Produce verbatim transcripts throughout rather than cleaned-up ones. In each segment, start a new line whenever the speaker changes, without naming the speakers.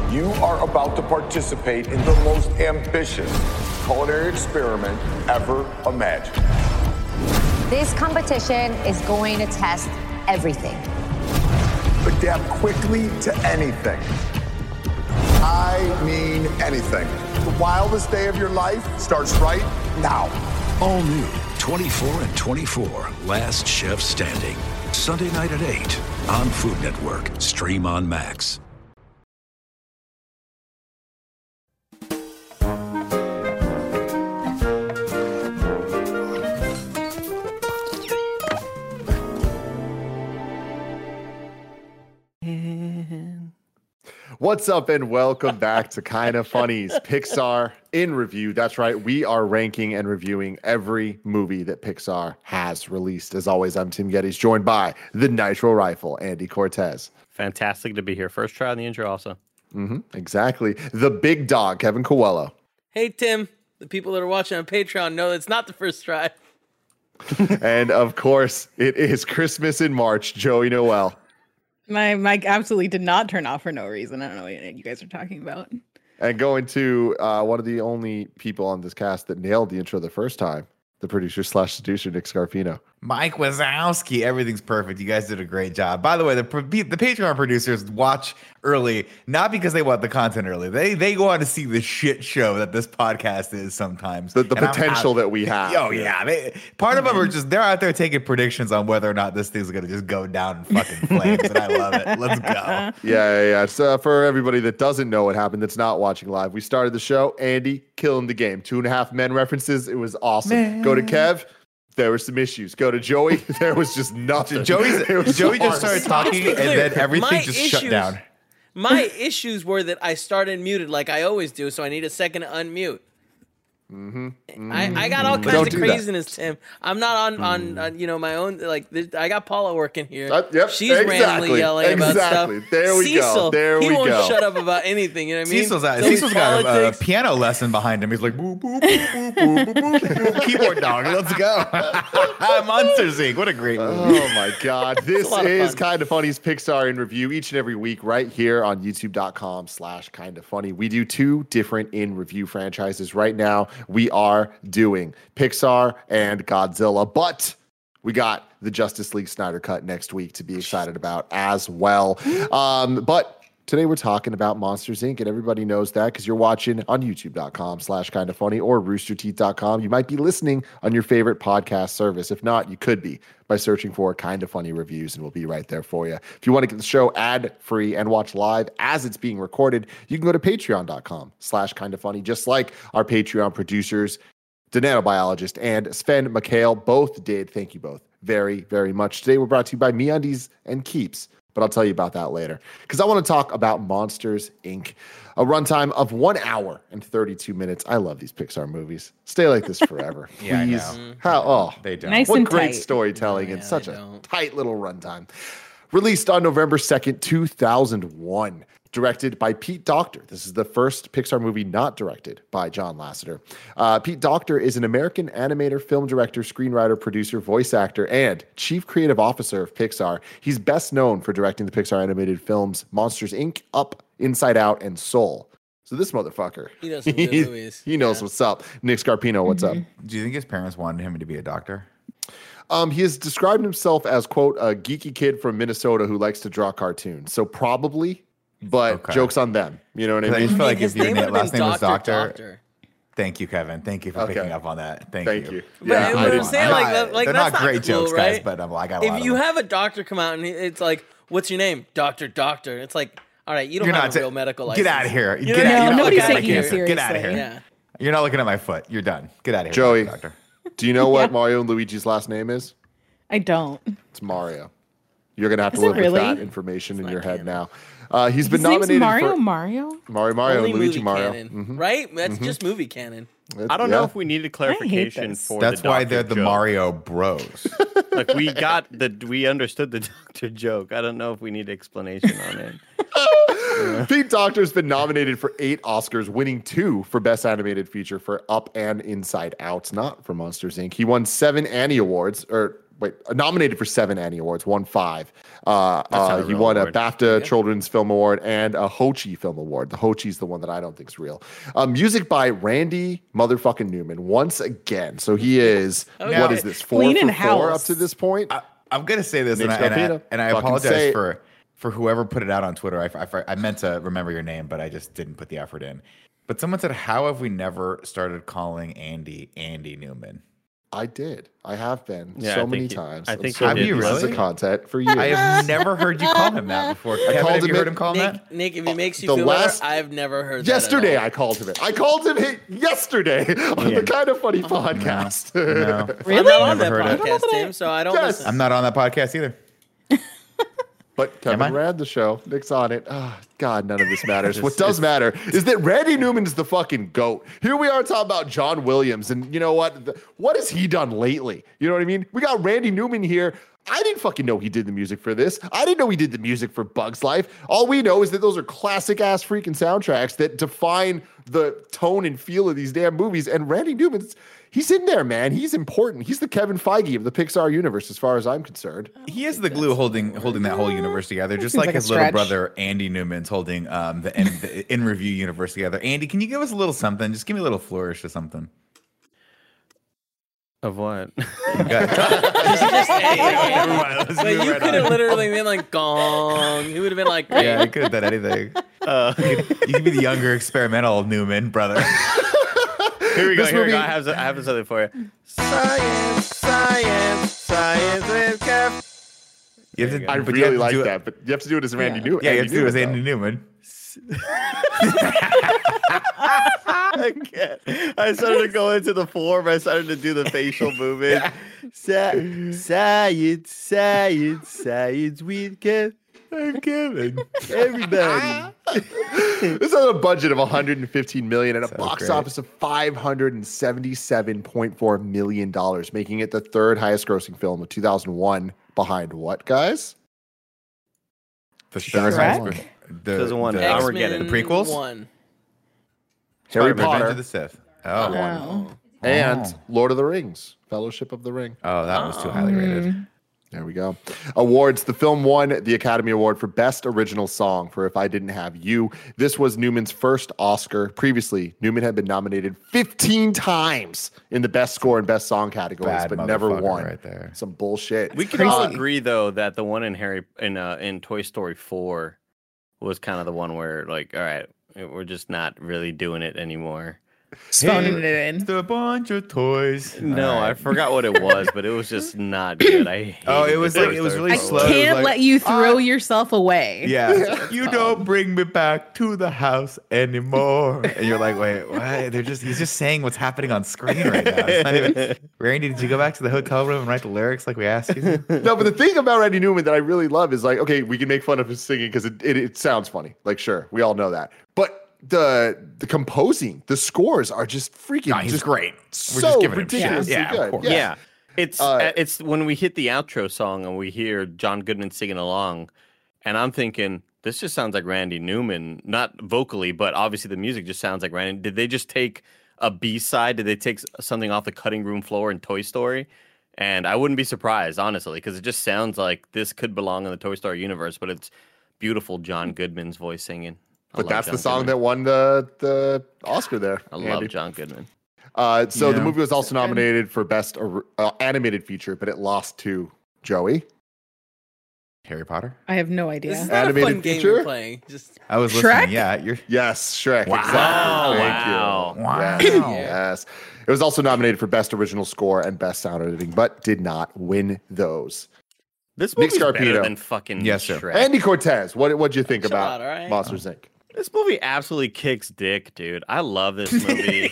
You are about to participate in the most ambitious culinary experiment ever imagined.
This competition is going to test everything.
Adapt quickly to anything. I mean anything. The wildest day of your life starts right now.
All new twenty-four and twenty-four, Last Chef Standing. Sunday night at eight on Food Network. Stream on Max.
What's up and welcome back to Kinda Funnies, Pixar in review. That's right, we are ranking and reviewing every movie that Pixar has released. As always, I'm Tim Geddes, joined by the Nitro Rifle, Andy Cortez.
Fantastic to be here. First try on the intro also.
Mm-hmm, exactly. The big dog, Kevin Coelho.
Hey, Tim. The people that are watching on Patreon know it's not the first try.
And of course, it is Christmas in March, Joey Noel.
My mic absolutely did not turn off for no reason. I don't know what you guys are talking about.
And going to uh, one of the only people on this cast that nailed the intro the first time, the producer slash seducer, Nick Scarpino.
Mike Wazowski, everything's perfect. You guys did a great job. By the way, the the Patreon producers watch early, not because they want the content early. They they go on to see the shit show that this podcast is sometimes.
The, the
And
potential
I'm,
that we have.
Oh, yeah. They, part of them are just, they're out there taking predictions on whether or not this thing's going to just go down in fucking flames. And I love it. Let's go.
Yeah, yeah, yeah. So for everybody that doesn't know what happened, that's not watching live, we started the show. Andy killing the game. Two and a half men references. It was awesome. Man. Go to Kev. There were some issues. Go to Joey. There was just nothing.
Joey's, Joey just started talking, and then everything
My
just
issues,
shut down.
My issues were that I started muted like I always do, so I need a second to unmute.
Mm-hmm. Mm-hmm.
I, I got all kinds
Don't
of craziness, that. Tim. I'm not on, on,
mm.
on, you know, my own, like, I got Paula working here.
Uh, yep,
She's
exactly,
randomly yelling
exactly.
about stuff.
There we
Cecil,
go. There
he
we
won't
go.
shut up about anything, you know what I mean?
Cecil's, at,
Those
Cecil's got a, a
politics.
piano lesson behind him. He's like, boop, boop, boop, boop, boop, boop, boop, boop. Keyboard dog, let's go. Monsters Incorporated. What a great movie.
Oh my God. This is Kinda Funny's Pixar in review each and every week right here on youtube.com slash kinda funny. We do two different in review franchises right now. We are doing Pixar and Godzilla, but we got the Justice League Snyder Cut next week to be excited about as well. Um, but today we're talking about Monsters, Incorporated, and everybody knows that because you're watching on youtube.com slash kinda funny or rooster teeth dot com. You might be listening on your favorite podcast service. If not, you could be by searching for Kinda Funny Reviews, and we'll be right there for you. If you want to get the show ad-free and watch live as it's being recorded, you can go to patreon.com slash kinda funny, just like our Patreon producers, the nanobiologist and Sven Mikhail both did. Thank you both very, very much. Today we're brought to you by MeUndies and Keeps, but I'll tell you about that later because I want to talk about Monsters, Incorporated, a runtime of one hour and thirty-two minutes. I love these Pixar movies. Stay like this forever.
Yeah, I
Please.
know.
How, oh,
They don't.
Nice
what
and
great
tight.
storytelling
Yeah,
and such
they
a
don't.
tight little runtime. Released on November second, two thousand one. Directed by Pete Docter. This is the first Pixar movie not directed by John Lasseter. Uh, Pete Docter is an American animator, film director, screenwriter, producer, voice actor, and chief creative officer of Pixar. He's best known for directing the Pixar animated films Monsters, Incorporated, Up, Inside Out, and Soul. So this motherfucker,
He knows some good
he,
movies.
he knows
Yeah.
what's up. Nick Scarpino, what's up?
Do you think his parents wanted him to be a doctor?
Um, he has described himself as, quote, a geeky kid from Minnesota who likes to draw cartoons. So probably, but
Okay.
joke's on them. You know what I
'Cause I
mean?
just feel like
His
if your
name
na-
would've
last
been
name was
Doctor
Doctor.
Doctor.
Thank you, Kevin. Thank you for
Okay.
picking up on that. Thank,
Thank
you.
you.
But
Yeah,
what
I
I'm
didn't-
saying,
I'm
like,
not-
that, like
they're
that's
not great
cool,
jokes,
right?
guys, but I'm, I got a lot
If
of
you
them.
have a doctor come out and he- it's like, what's your name? Doctor Doctor. It's like, all right, you don't
You're
have
not
a
ta-
real medical license.
Get out of here.
You
Get
know
out.
what I
You're
mean?
not
nobody's
looking at
taking
my
you
foot. Get out of
seriously.
here.
Yeah.
You're not looking at my foot. You're done. Get out of here,
Joey.
Doctor.
Do you know what Mario and Luigi's last name is?
I don't.
It's Mario. You're going to have to
Is it
live with
really?
that information in
not
your head
canon.
now. Uh, he's been
His name's
nominated
Mario.
for
Mario.
Mario, Mario,
Only
Luigi
movie
Mario.
canon,
Mhm.
right? That's just movie canon.
I don't
Yeah.
know if we needed clarification
this.
for
That's
the
why
doctor
they're the
joke.
Mario Bros.
Like we got the we understood the doctor joke. I don't know if we need explanation on it.
Pete Docter's been nominated for eight Oscars, winning two for Best Animated Feature for Up and Inside Out, not for Monsters, Incorporated. He won seven Annie Awards, or wait, nominated for seven Annie Awards, won five. Uh,
That's not
uh,
a
he
real
won
award.
a BAFTA Children's Film Award and a Hochi Film Award. The Hochi's the one that I don't think is real. Uh, music by Randy motherfucking Newman once again. So he is,
Okay.
what is this, four
Cleaning
for four up
house.
to this point?
I, I'm gonna say this, and
Nick
I, and I,
Scarpino.
and I
Fucking
apologize
say it.
for for whoever put it out on Twitter. I, I, I meant to remember your name, but I just didn't put the effort in. But someone said, "How have we never started calling Andy Andy Newman?"
I did. I have been
Yeah,
so
I
many
think you-
times.
I
on
think
so
you
many
did.
pieces
Really?
of content for years.
I have never heard you call him that before. Kevin,
called
have
him
you heard
it-
him call him
Nick,
that?
Nick, if it makes you
The
feel
last-
better, I've never heard
Yesterday,
that at
I
all.
called him it. I called him it yesterday on
Yeah.
the Kind of Funny podcast.
No,
I'm
Really?
not on that
Never heard it.
podcast, Tim, so I don't
Yes.
listen.
I'm not on that podcast either.
But
Am I?
Kevin ran the show. Nick's on it. Ah, God, none of this matters. What does matter is that Randy Newman's the fucking GOAT. Here we are talking about John Williams. And you know what? The- what has he done lately? You know what I mean? We got Randy Newman here. I didn't fucking know he did the music for this. I didn't know he did the music for Bug's Life. All we know is that those are classic ass freaking soundtracks that define the tone and feel of these damn movies. And Randy Newman's, he's in there, man. He's important. He's the Kevin Feige of the Pixar universe, as far as I'm concerned.
He is the glue holding holding that whole universe together, just
Seems
like,
like a
his little
stretch.
brother Andy Newman's holding um, the, in, the in review universe together. Andy, can you give us a little something? Just give me a little flourish or something.
Of what?
You got-
Just, hey,
Never mind, let's
but
move
you
right
could have
on.
literally been like gong. He would have been like,
Yeah, you could have done anything.
Uh,
You could, you could be the younger experimental Newman, brother.
Here we go.
This
Here we
movie-
go. I have, I have something for you. Science, science, science with Kev.
You have
There
to,
you go.
I
but you have
really
to
like
do it-
that, but you have to do it as Randy
Yeah.
Newman.
Yeah, you have to do it as Andy
though.
Newman.
I can't. I started to go into the form. I started to do the facial movement. Sci- science, science, science with Kev.
I'm Kevin.
Everybody.
This has a budget of one hundred fifteen million dollars and a
So
box
great.
office of five hundred seventy-seven point four million dollars, making it the third highest grossing film of two thousand one behind what, guys?
The
Shrek?
third highest- the,
two thousand one,
the,
Armageddon.
X-Men
The prequels?
One.
Harry
Revenge
Potter
of the Sith. Oh,
Oh.
and
Oh.
Lord of the Rings, Fellowship of the Ring.
oh, that was too highly rated.
There we go. Awards. The film won the Academy Award for Best Original Song for If I Didn't Have You. This was Newman's first Oscar. Previously, Newman had been nominated fifteen times in the Best Score and Best Song categories,
Bad
but never
motherfucker
won.
right there.
Some bullshit.
We can all
Uh,
agree though that the one in Harry in uh, in Toy Story four was kind of the one where like, all right, we're just not really doing it anymore.
Phoning it in.
It's a bunch of toys.
No,
All
I
right.
forgot what it was, but it was just not good. I
Oh, it
hated
was
the
like-
Toy
it was
Story
really
I
four.
slow. It was
can't
like,
let you throw
"Ah."
yourself away.
Yeah, you don't bring me back to the house anymore. And you're like, wait, what? They're just—he's just saying what's happening on screen right now. It's not even, Randy, did you go back to the hotel room and write the lyrics like we asked you? to?
No, but the thing about Randy Newman that I really love is like, okay, we can make fun of his singing because it, it, it sounds funny. Like, sure, we all know that. But the the composing, the scores are just freaking
No, he's
just
great. We're
so
just giving him shit.
ridiculously
Yeah, of
good.
course.
Yeah. It's
Uh,
it's when we hit the outro song and we hear John Goodman singing along, and I'm thinking this just sounds like Randy Newman, not vocally, but obviously the music just sounds like Randy. Did they just take a B side? Did they take s- something off the cutting room floor in Toy Story? And I wouldn't be surprised, honestly, because it just sounds like this could belong in the Toy Story universe. But it's beautiful John Goodman's voice singing. I
But
love
that's
John
the song
Goodman.
that won the the Oscar there.
I love
Andy.
John Goodman.
Uh, so the
Yeah.
movie was also nominated for Best or- uh, Animated Feature, but it lost to Joey.
Harry Potter?
I have no
This
idea.
is not a
Animated
fun game
feature?
you're playing. Just
I was
Shrek?
listening. Yeah, you're.
Yes, Shrek.
Wow.
Exactly. Thank
Wow.
you.
Wow.
Yes, yes. It was also nominated for Best Original Score and Best Sound Editing, but did not win those.
This
Nick
movie's better
Scarpino.
than fucking
Yes, sir.
Shrek.
Andy Cortez, what what'd you think
Chill
about
out, all right?
Monsters Incorporated?
This movie absolutely kicks dick, dude. I love this movie.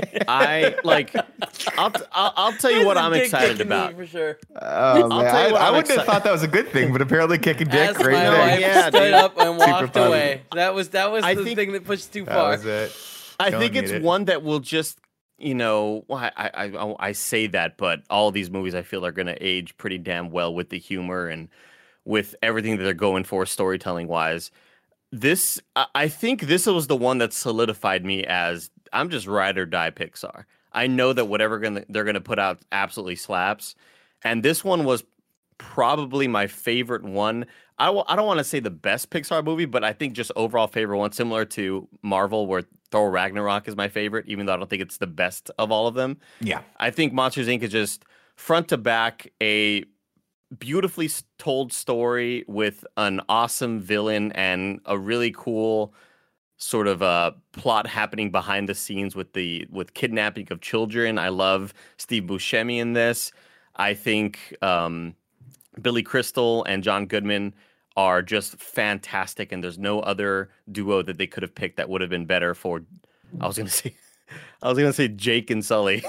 I like. I'll, I'll I'll tell you what I'm
Dick
excited
kicking me
about.
for sure.
Oh, man.
tell you
I,
what
I
I'm
wouldn't have
exci-
thought that was a good thing, but apparently kicking dick,
As
great
my
thing.
wife
Yeah,
stood
dude.
up and
Super
walked
funny.
away. That was that was
I
the
think-
thing that pushed too
That
far.
was it.
I
Don't
think
need
it's
it.
one that will just, you know, I, I I I say that, but all these movies I feel are going to age pretty damn well with the humor and with everything that they're going for storytelling wise. This, I I think this was the one that solidified me as I'm just ride or die Pixar. I know that whatever gonna, they're going to put out absolutely slaps. And this one was probably my favorite one. I w- I don't want to say the best Pixar movie, but I think just overall favorite one, similar to Marvel, where Thor Ragnarok is my favorite, even though I don't think it's the best of all of them.
Yeah.
I think Monsters, Incorporated is just front to back a beautifully told story with an awesome villain and a really cool sort of uh, plot happening behind the scenes with the with kidnapping of children. I love Steve Buscemi in this. I think um, Billy Crystal and John Goodman are just fantastic, and there's no other duo that they could have picked that would have been better for. I was gonna say, I was gonna say Jake and Sully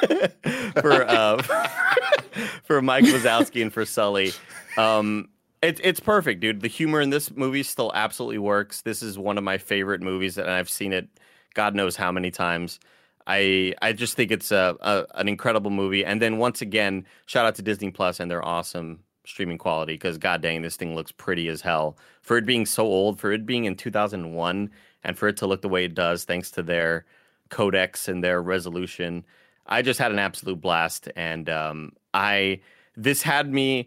for uh, for Mike Wazowski and for Sully. Um, it's it's perfect, dude. The humor in this movie still absolutely works. This is one of my favorite movies, and I've seen it God knows how many times. I I just think it's a, a an incredible movie. And then once again, shout out to Disney Plus and their awesome streaming quality, because god dang, this thing looks pretty as hell. For it being so old, for it being in two thousand one, and for it to look the way it does, thanks to their codecs and their resolution, I just had an absolute blast. And um, I this had me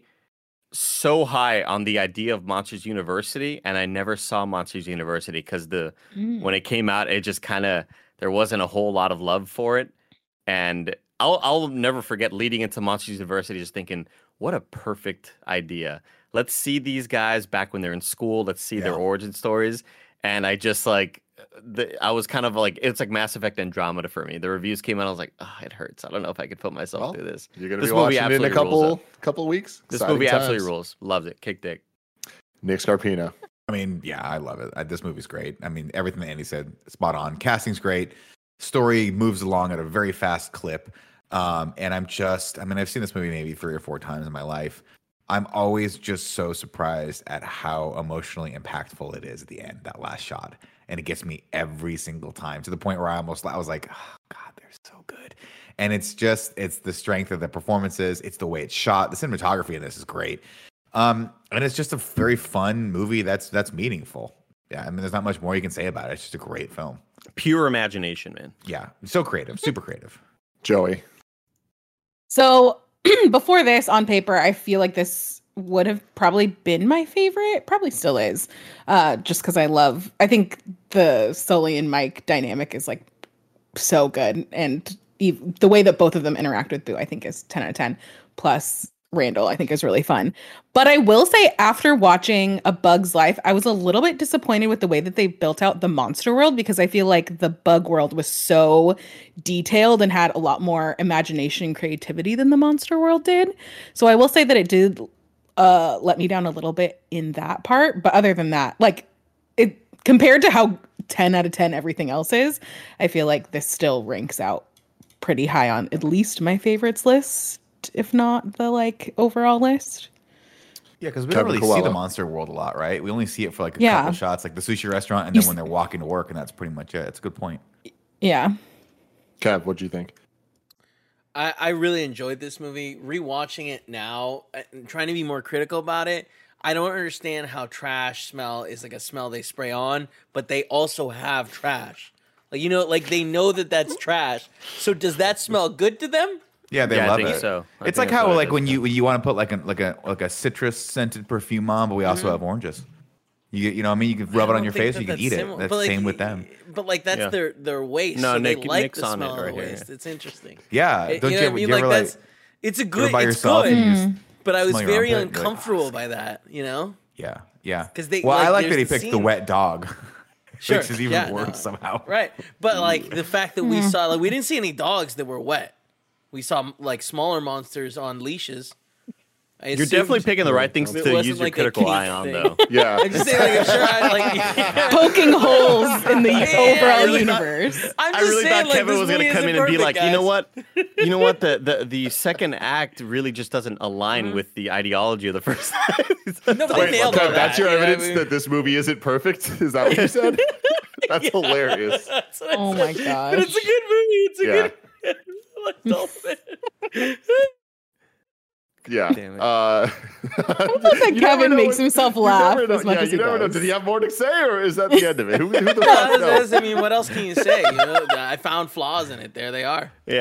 so high on the idea of Monsters University, and I never saw Monsters University because the mm. when it came out, it just kind of there wasn't a whole lot of love for it. And I'll I'll never forget leading into Monsters University, just thinking, what a perfect idea. Let's see these guys back when they're in school. Let's see yeah. their origin stories. And I just like, the, I was kind of like, it's like Mass Effect Andromeda for me. The reviews came out, I was like, oh, it hurts. I don't know if I could put myself well, through this.
You're going to
this
be watching it in a couple couple weeks.
This
Exciting
movie
times.
absolutely rules. Loves it. Kick dick.
Nick Scarpino.
I mean, yeah, I love it. I, this movie's great. I mean, everything that Andy said, spot on. Casting's great. Story moves along at a very fast clip. Um, and I'm just, I mean, I've seen this movie maybe three or four times in my life. I'm always just so surprised at how emotionally impactful it is at the end, that last shot. And it gets me every single time, to the point where I almost, I was like, oh God, they're so good. And it's just, it's the strength of the performances. It's the way it's shot. The cinematography in this is great. Um, and it's just a very fun movie that's, that's meaningful. Yeah. I mean, there's not much more you can say about it. It's just a great film.
Pure imagination, man.
Yeah. So creative, super creative.
Joey.
So before this, on paper, I feel like this would have probably been my favorite. Probably still is. Uh, just because I love, I think the Sully and Mike dynamic is like so good. And ev- the way that both of them interact with Boo, I think is ten out of ten. Plus Randall, I think is really fun. But I will say, after watching A Bug's Life, I was a little bit disappointed with the way that they built out the monster world, because I feel like the bug world was so detailed and had a lot more imagination and creativity than the monster world did. So I will say that it did uh, let me down a little bit in that part. But other than that, like, it compared to how ten out of ten everything else is, I feel like this still ranks out pretty high on at least my favorites list, if not the like overall list.
Yeah, because we don't really see the monster world a lot, right? We only see it for like a
yeah.
couple shots, like the sushi restaurant, and then when they're walking to work, and that's pretty much it. That's a good point.
Yeah.
Kev, what do you think?
I, I really enjoyed this movie. Rewatching it now, and trying to be more critical about it, I don't understand how trash smell is like a smell they spray on, but they also have trash. Like, you know, like they know that that's trash. So does that smell good to them?
Yeah, they
yeah,
love
I think
it.
So. I
it's
think
like how like when
is,
you when you want to put like a like a like a citrus scented perfume on, but we also mm-hmm. have oranges. You you know what I mean? You can rub it on your face, that you can eat similar. it. That's the like, same with them.
But like that's yeah. their their waste.
No,
so
Nick,
they like
Nick's
the
on
smell
it right
of the
here.
waste. It's interesting.
Yeah,
it,
don't
you
you,
know
ever,
what I mean?
you
Like
ever
that's
like,
it's a good.
by
It's
yourself
good.
And you
but I was very
armpit,
uncomfortable
like,
by that. You know?
Yeah, yeah.
Because they.
Well,
like,
I like that he
the
picked
scene.
the wet dog.
Sure.
Which is even
yeah,
worse
no.
somehow.
Right, but like the fact that we saw, like we didn't see any dogs that were wet. We saw like smaller monsters on leashes. I
You're definitely picking the right things to use your
like
critical eye on,
thing.
though.
Yeah.
I'm just saying, like, I'm sure I, like
poking holes in the
Yeah,
overall
really
universe.
Not, I'm
I
just
really
saying,
thought
like,
Kevin
this
was going to
movie
come in
isn't
and be
perfect,
like, you know
guys.
what? You know what? The, the, the second act really just doesn't align mm-hmm. with the ideology of the first act.
No, but they
Wait,
nailed
Kev,
all
that's
that,
your
you know
evidence
what I mean?
that this movie isn't perfect? Is that what you said? That's
Yeah.
hilarious.
That's what I
Oh
said.
my gosh.
But it's a good movie. It's a
Yeah.
good I like Dolphin.
Yeah.
Damn it.
Uh,
I love that
you never
Kevin
know
makes
when-
himself
you
laugh
never know-
as much
yeah,
as
you
he
never know.
does.
Did he have more to say, or is that the end of it? Who, who the
No,
fuck
that's-
knows?
that's- I mean, what else can you say? You know, I found flaws in it. There they are.
Yeah.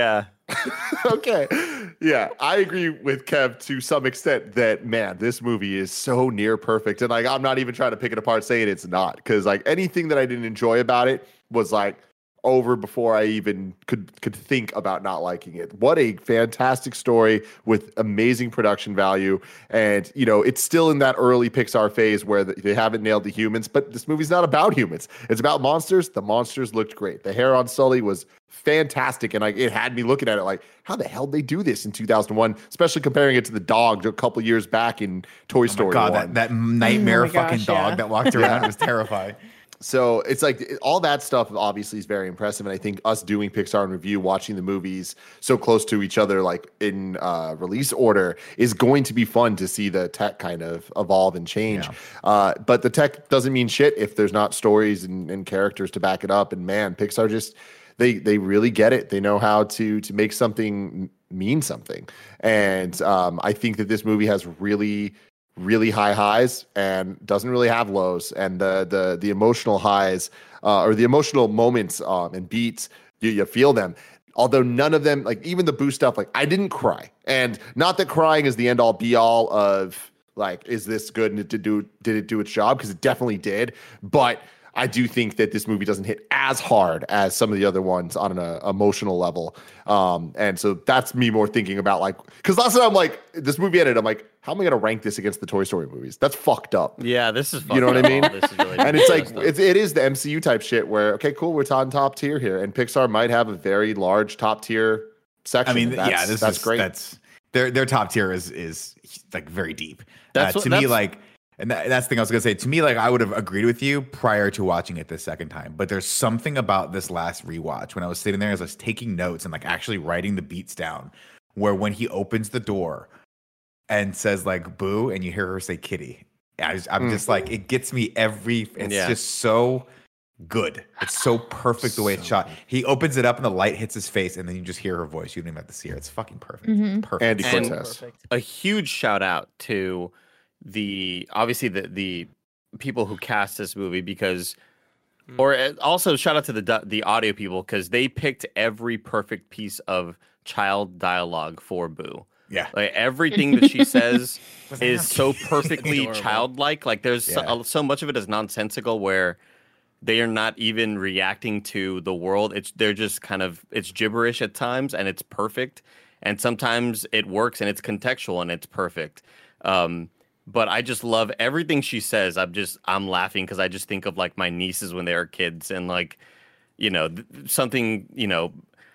Okay. Yeah, I agree with Kev to some extent that, man, this movie is so near perfect. And like, I'm not even trying to pick it apart saying it's not, because like anything that I didn't enjoy about it was like over before I even could could think about not liking it. What a fantastic story with amazing production value. And, you know, it's still in that early Pixar phase where they haven't nailed the humans, but this movie's not about humans. It's about monsters. The monsters looked great. The hair on Sully was fantastic. And like, it had me looking at it like, how the hell did they do this in two thousand one, especially comparing it to the dog a couple years back in Toy
Oh
Story
my God,
one.
that, that nightmare
Oh my
fucking
gosh,
dog
yeah.
that walked around was terrifying.
So it's like it- all that stuff obviously is very impressive. And I think us doing Pixar and review, watching the movies so close to each other, like in uh, release order, is going to be fun to see the tech kind of evolve and change.
Yeah.
Uh, but the tech doesn't mean shit if there's not stories and, and characters to back it up. And man, Pixar just, they they really get it. They know how to to make something mean something. And um, I think that this movie has really really high highs and doesn't really have lows, and the the the emotional highs uh, or the emotional moments um, and beats, you, you feel them, although none of them, like even the Boo stuff, like I didn't cry. And not that crying is the end all be all of like, is this good and it did do did it do its job, because it definitely did. But I do think that this movie doesn't hit as hard as some of the other ones on an uh, emotional level. Um, and so that's me more thinking about like, because last time I'm like, this movie ended, I'm like, how am I going to rank this against the Toy Story movies? That's fucked up.
Yeah, this is.
You know what I mean?
This is really
And it's like,
stuff.
it's, it is the M C U type shit where, okay, cool, we're on top tier here. And Pixar might have a very large top tier section.
I mean,
That's-
yeah, this
that's
is
great.
That's their their top tier is is like very deep.
That's
uh,
what-
to me
that's-
like, and that, that's the thing I was gonna say. To me, like I would have agreed with you prior to watching it the second time, but there's something about this last rewatch when I was sitting there as I was taking notes and like actually writing the beats down, where when he opens the door and says like "boo" and you hear her say "kitty," I just, I'm
Mm.
just like it gets me every. It's
Yeah.
just so good. It's so perfect the way it's shot. He opens it up and the light hits his face, and then you just hear her voice. You don't even have to see her. It's fucking perfect.
Mhm.
Perfect.
Andy
And-
Cortez.
a huge shout out to the obviously the the people who cast this movie, because or uh, also shout out to the du- the audio people, because they picked every perfect piece of child dialogue for Boo.
Yeah.
Like everything that she says is so perfectly
Adorable.
childlike. Like there's
Yeah.
so, so much of it is nonsensical where they are not even reacting to the world. It's they're just kind of it's gibberish at times, and it's perfect. And sometimes it works and it's contextual and it's perfect. Um, but I just love everything she says. I'm just I'm laughing because I just think of like my nieces when they were kids, and like, you know, th- something, you know,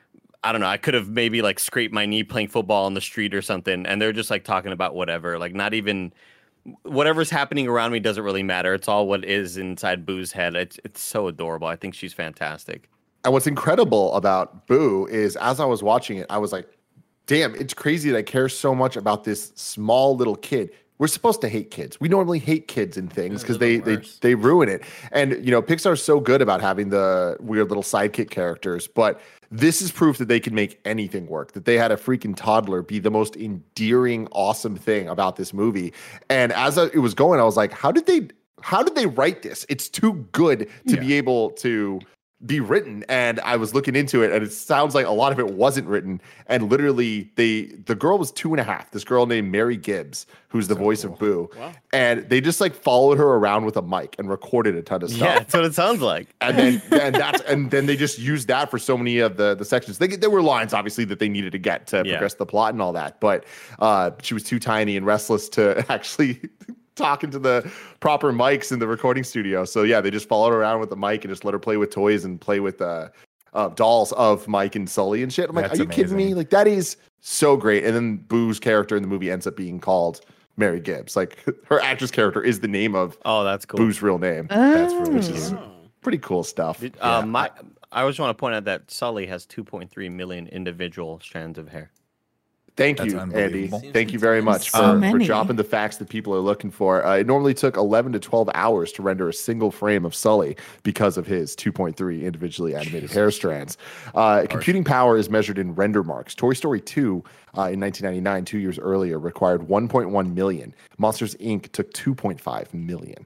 I don't know. I could have maybe like scraped my knee playing football on the street or something, and they're just like talking about whatever, like not even whatever's happening around me doesn't really matter. It's all what is inside Boo's head. It's it's so adorable. I think she's fantastic.
And what's incredible about Boo is as I was watching it, I was like, damn, it's crazy that I care so much about this small little kid. We're supposed to hate kids. We normally hate kids and things because they, they they ruin it. And you know, Pixar's so good about having the weird little sidekick characters, but this is proof that they can make anything work. That they had a freaking toddler be the most endearing, awesome thing about this movie. And as I, it was going, I was like, how did they how did they write this? It's too good to
Yeah.
be able to be written. And I was looking into it, and it sounds like a lot of it wasn't written. And literally, they the girl was two and a half. This girl named Mary Gibbs, who's the voice of Boo, and they just like followed her around with a mic and recorded a ton of stuff.
Yeah, that's what it sounds like.
And then and that's and then they just used that for so many of the the sections. They, there were lines obviously that they needed to get to
Yeah.
progress the plot and all that, but uh, she was too tiny and restless to actually talk into the proper mics in the recording studio. So yeah, they just followed her around with the mic and just let her play with toys and play with uh, uh, dolls of Mike and Sully and shit. I'm like,
That's
are you kidding me?
amazing.
Like that is so great. And then Boo's character in the movie ends up being called Mary Gibbs. Like her actress character is the name of
Oh, that's cool.
Boo's real name.
That's really
Which is
cute.
pretty cool stuff.
Did- uh, my, I always want to point out that Sully has two point three million individual strands of hair.
Thank
That's
you, Andy.
unbelievable.
Thank you very much for,
So
for
many.
dropping the facts that people are looking for. Uh, it normally took eleven to twelve hours to render a single frame of Sully because of his two point three individually animated hair strands. Uh, computing power is measured in render marks. Toy Story two uh, in nineteen ninety-nine, two years earlier, required one point one million. Monsters, Incorporated took two point five million.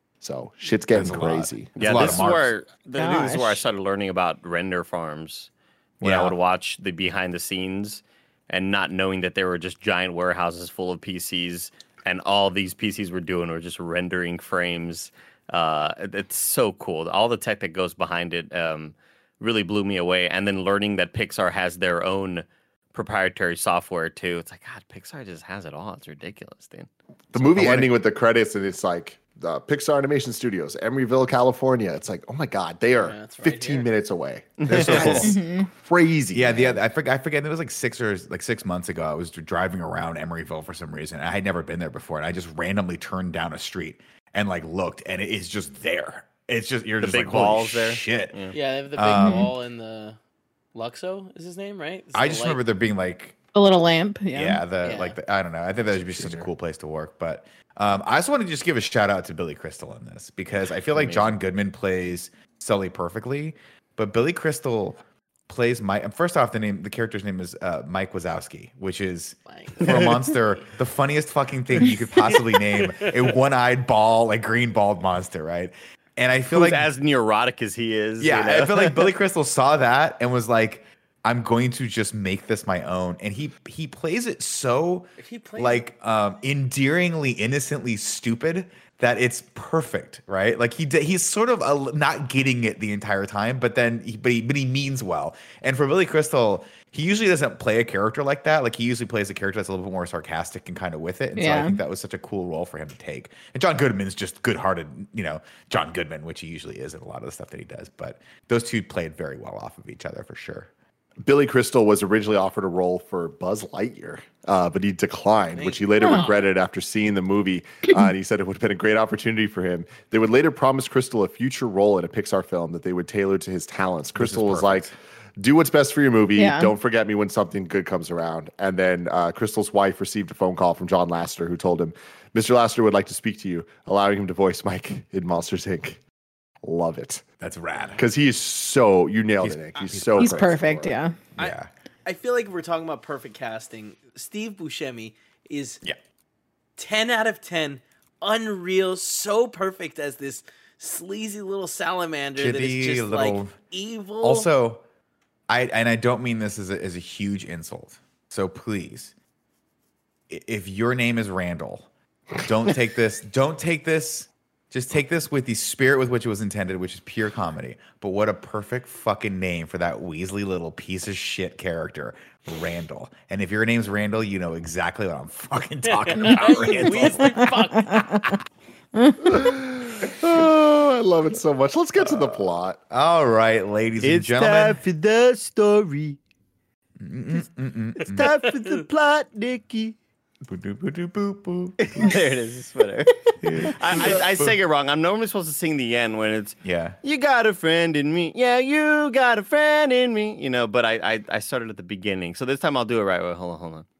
So shit's getting
That's a lot.
crazy.
It's
Yeah,
a lot
this
of
is
marks.
where the, this is where I
Gosh.
started learning about render farms, when
Yeah.
I would watch the behind the scenes and not knowing that there were just giant warehouses full of P Cs and all these P Cs were doing were just rendering frames. Uh, it- it's so cool. All the tech that goes behind it um, really blew me away. And then learning that Pixar has their own proprietary software too. It's like, God, Pixar just has it all. It's ridiculous, dude.
The movie ending with the credits, and it's like uh, Pixar Animation Studios, Emeryville, California. It's like, oh my God, they are
Yeah, that's right
fifteen
here.
minutes away. They're so cool. Crazy.
Yeah, the other, I forget. I forget. It was like six or like six months ago. I was driving around Emeryville for some reason. I had never been there before, and I just randomly turned down a street and like looked, and it is just there. It's just you're
The
just
big
like, holy
balls there.
shit.
Yeah.
Yeah, they have the big
Um,
ball in the Luxo is his name, right? It's
I
the
just
light-
remember there being like
A little lamp. Yeah.
yeah, the
Yeah.
like the, I don't know. I think that would be such a cool place to work. But um, I also want to just give a shout out to Billy Crystal in this because I feel like John Goodman plays Sully perfectly, but Billy Crystal plays Mike. And first off, the name the character's name is uh, Mike Wazowski, which is
Like-
for a monster the funniest fucking thing you could possibly name a one-eyed ball, like green bald monster, right? And I feel
Who's
like
as neurotic as he is.
yeah,
you know?
I feel like Billy Crystal saw that and was like, I'm going to just make this my own. And he he plays it so
He plays
like um endearingly innocently stupid that it's perfect, right? Like he d- he's sort of a, not getting it the entire time, but then he, but he but he means well. And for Billy Crystal, he usually doesn't play a character like that. Like he usually plays a character that's a little bit more sarcastic and kind of with it. And so I
Yeah.
think that was such a cool role for him to take. And John Goodman's just good-hearted, you know, John Goodman, which he usually is in a lot of the stuff that he does. But those two played very well off of each other for sure.
Billy Crystal was originally offered a role for Buzz Lightyear, uh, but he declined, which he later
Oh.
regretted after seeing the movie. Uh, and he said it would have been a great opportunity for him. They would later promise Crystal a future role in a Pixar film that they would tailor to his talents. Crystal was like, do what's best for your movie.
Yeah.
Don't forget me when something good comes around. And then uh, Crystal's wife received a phone call from John Lasseter, who told him, Mister Lasseter would like to speak to you, allowing him to voice Mike in Monsters, Incorporated. Love it.
That's rad.
Because he is so, you nailed
He's-
it, Nick. He's so
He's
great
perfect.
for it.
Yeah.
Yeah.
I feel like if we're talking about perfect casting, Steve Buscemi is
Yeah.
ten out of ten, unreal, so perfect as this sleazy little salamander that
Chibi,
is just
little-
like evil.
Also, I and I don't mean this as a, as a huge insult. So please, i- if your name is Randall, don't take this. Don't take this. Just take this with the spirit with which it was intended, which is pure comedy. But what a perfect fucking name for that Weasley little piece of shit character, Randall. And if your name's Randall, you know exactly what I'm fucking talking about, Randall.
Weasley, fuck.
Oh, I love it so much. Let's get to the plot.
All right, ladies and
It's
gentlemen.
time for the story.
Mm-mm-mm-mm.
It's time for the plot, Nikki.
Boo-doo-boo-doo-boo-boo.
There it is. It's whatever. I, I, I sang it wrong. I'm normally supposed to sing the end when it's
Yeah.
you got a friend in me. Yeah, you got a friend in me. You know, but I I, I started at the beginning. So this time I'll do it right. Wait, hold on, hold on.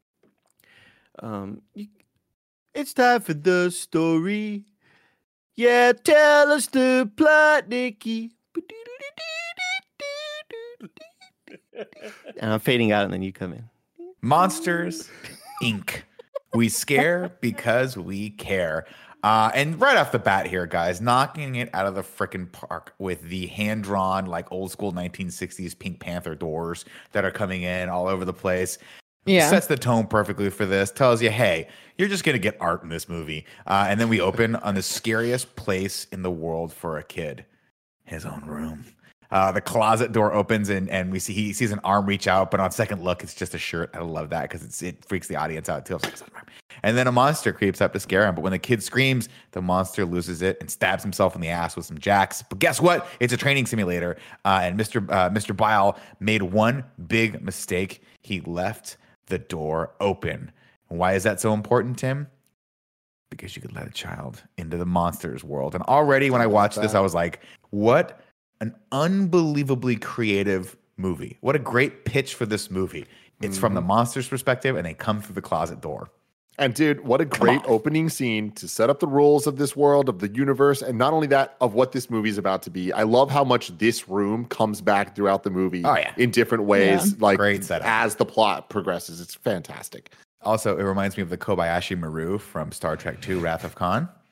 Um, you, it's time for the story. Yeah, tell us the plot, Nikki. And I'm fading out, and then you come in.
Monsters, Incorporated. We scare because we care. Uh, and right off the bat here, guys, knocking it out of the frickin' park with the hand-drawn, like old-school nineteen sixties Pink Panther doors that are coming in all over the place.
Yeah.
Sets the tone perfectly for this. Tells you, hey, you're just going to get art in this movie. Uh, and then we open on the scariest place in the world for a kid. His own room. Uh, the closet door opens and, and we see he sees an arm reach out, but on second look, it's just a shirt. I love that because it freaks the audience out too. And then a monster creeps up to scare him. But when the kid screams, the monster loses it and stabs himself in the ass with some jacks. But guess what? It's a training simulator. Uh, and Mister Uh, Mister Bile made one big mistake. He left the door open. And why is that so important, Tim? Because you could let a child into the monsters world. And already when I watched this, I was like, what an unbelievably creative movie. What a great pitch for this movie. It's from the monster's perspective, and they come through the closet door.
And dude, what a great opening scene to set up the rules of this world, of the universe, and not only that, of what this movie is about to be. I love how much this room comes back throughout the movie
Oh, yeah.
in different ways,
Yeah.
like
Great setup.
as the plot progresses. It's fantastic.
Also, it reminds me of the Kobayashi Maru from Star Trek two, Wrath of Khan.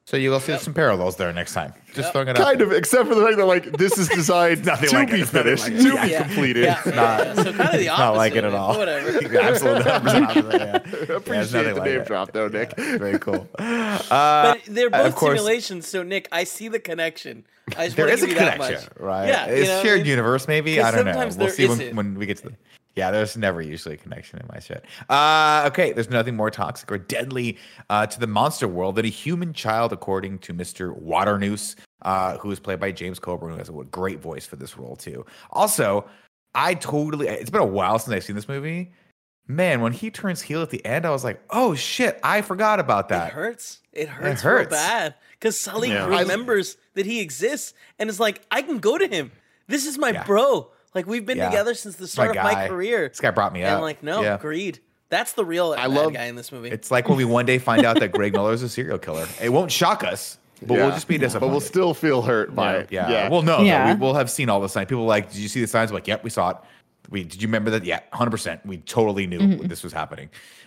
So you'll see some parallels there next time. Just
Yep.
throwing it out.
Kind of, except for the fact that like this is designed
Nothing
to
like it.
be
It's nothing
finished,
like
to
it.
be
Yeah.
completed.
Yeah, yeah, yeah. So kind of the opposite.
Not like it
of
at all.
Whatever.
Yeah, absolutely. one hundred percent opposite, yeah. Yeah,
Appreciate
it's nothing
the
like
name
it.
drop though, Nick.
Yeah, very cool. Uh,
But they're both
of course,
simulations, so Nick, I see the connection. I just
there
want
is
to
a
give you that
connection,
much.
right?
Yeah, you
it's
know what I
shared
mean?
universe, maybe.
'Cause
I don't know.
sometimes
We'll
there
see when,
isn't.
when we get to the. Yeah, there's never usually a connection in my shit. Uh, okay, there's nothing more toxic or deadly uh, to the monster world than a human child, according to Mister Waternoose, uh, who is played by James Coburn, who has a great voice for this role too. Also, I totally. It's been a while since I've seen this movie. Man, when he turns heel at the end, I was like, "Oh shit, I forgot about that."
It hurts. It hurts,
hurts.
real bad because Sully
Yeah.
remembers that he exists and is like, I can go to him. This is my
Yeah.
bro. Like we've been
Yeah.
together since the
It's my
start of my
guy.
career.
This guy brought me
and
up.
like, no,
Yeah.
agreed. That's the real
I
bad
love-
guy in this movie.
It's like when we one day find out that Greg Miller is a serial killer. It won't shock us, but
Yeah.
we'll just be
But
disappointed.
we'll still feel hurt by it.
Yeah.
Yeah.
Well, no, no,
Yeah.
we, we'll have seen all the signs. People are like, did you see the signs? We're like, yep, we saw it. We did you remember that? Yeah, one hundred percent. We totally knew
Mm-hmm.
this was happening.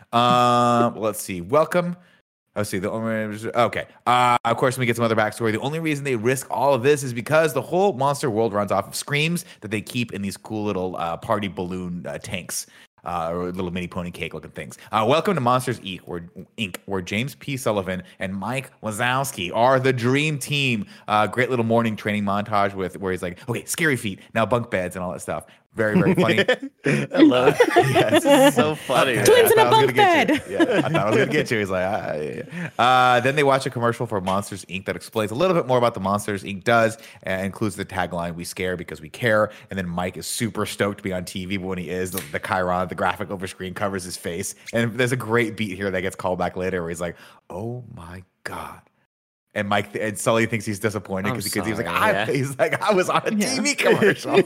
Um, let's see. Welcome. Let's see. The only okay. Uh, of course, when we get some other backstory, the only reason they risk all of this is because the whole monster world runs off of screams that they keep in these cool little uh, party balloon uh, tanks. Uh, or little mini pony cake looking things. Uh, welcome to Monsters Incorporated, where, Incorporated, where James P. Sullivan and Mike Wazowski are the dream team. Uh, great little morning training montage with where he's like, okay, scary feet, now bunk beds and all that stuff. Very, very funny.
I love it.
Yes.
It's so funny.
Twins in
I
a
thought I was
bunk
gonna get
bed.
you. Yeah, I thought I was gonna get you. He's like, ah, yeah, yeah. Uh, then they watch a commercial for Monsters Incorporated that explains a little bit more about the Monsters Incorporated does, and includes the tagline "We scare because we care." And then Mike is super stoked to be on T V, but when he is, the, the Chiron, the graphic over screen covers his face. And there's a great beat here that gets called back later, where he's like, "Oh my god." And Mike and Sully thinks he's disappointed
I'm
because he, he's like,
sorry,
I,
yeah.
he's like, I was on a
Yeah.
T V commercial.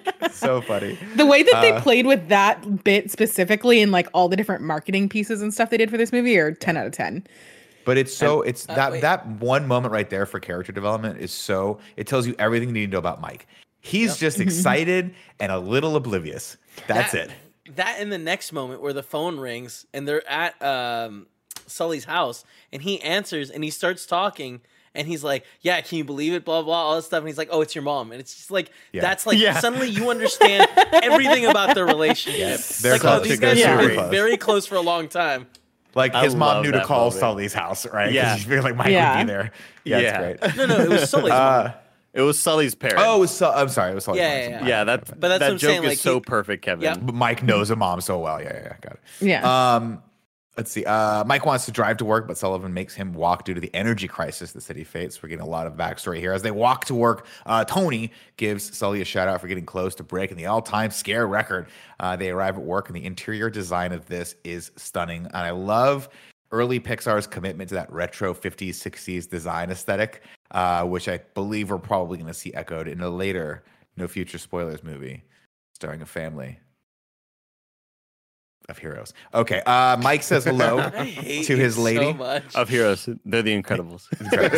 So funny.
The way that they
Uh,
played with that bit specifically and like all the different marketing pieces and stuff they did for this movie are ten out of ten.
But it's so it's
uh,
that
wait.
that one moment right there for character development is so it tells you everything you need to know about Mike. He's just excited and a little oblivious. That's
that,
it.
That in the next moment where the phone rings and they're at um, Sully's house and he answers and he starts talking and he's like, yeah, can you believe it? Blah, blah, all this stuff. And he's like, oh, it's your mom. And it's just like,
Yeah.
that's like,
Yeah.
suddenly you understand everything about their relationship.
Yes. They're
Like, oh,
close.
these
They're
guys have
super
been
close.
very close for a long time.
Like
I
his mom
love
knew to
that
call
moment.
Sully's house, right? 'Cause
Yeah.
she figured like Mike
Yeah.
would be there. Yeah,
Yeah.
it's great.
No, no, it was Sully's mom.
Uh,
It was Sully's parents.
oh, it was Su- I'm sorry, it was Sully's
Yeah,
mom.
yeah, yeah.
yeah. That
But that's
that
what I'm
joke
saying,
is
like,
so
he-
perfect, Kevin.
Yeah.
But Mike knows a mom so well. Yeah, yeah, yeah, got it.
Yeah.
Um, let's see. Uh, Mike wants to drive to work, but Sullivan makes him walk due to the energy crisis the city faces. We're getting a lot of backstory here. As they walk to work, uh, Tony gives Sully a shout out for getting close to breaking the all-time scare record. Uh, they arrive at work, and the interior design of this is stunning. And I love early Pixar's commitment to that retro fifties, sixties design aesthetic, uh, which I believe we're probably going to see echoed in a later No Future Spoilers movie starring a family of heroes. Okay, uh, Mike says hello
I hate
to
you
his lady.
so much.
Of heroes, they're the Incredibles.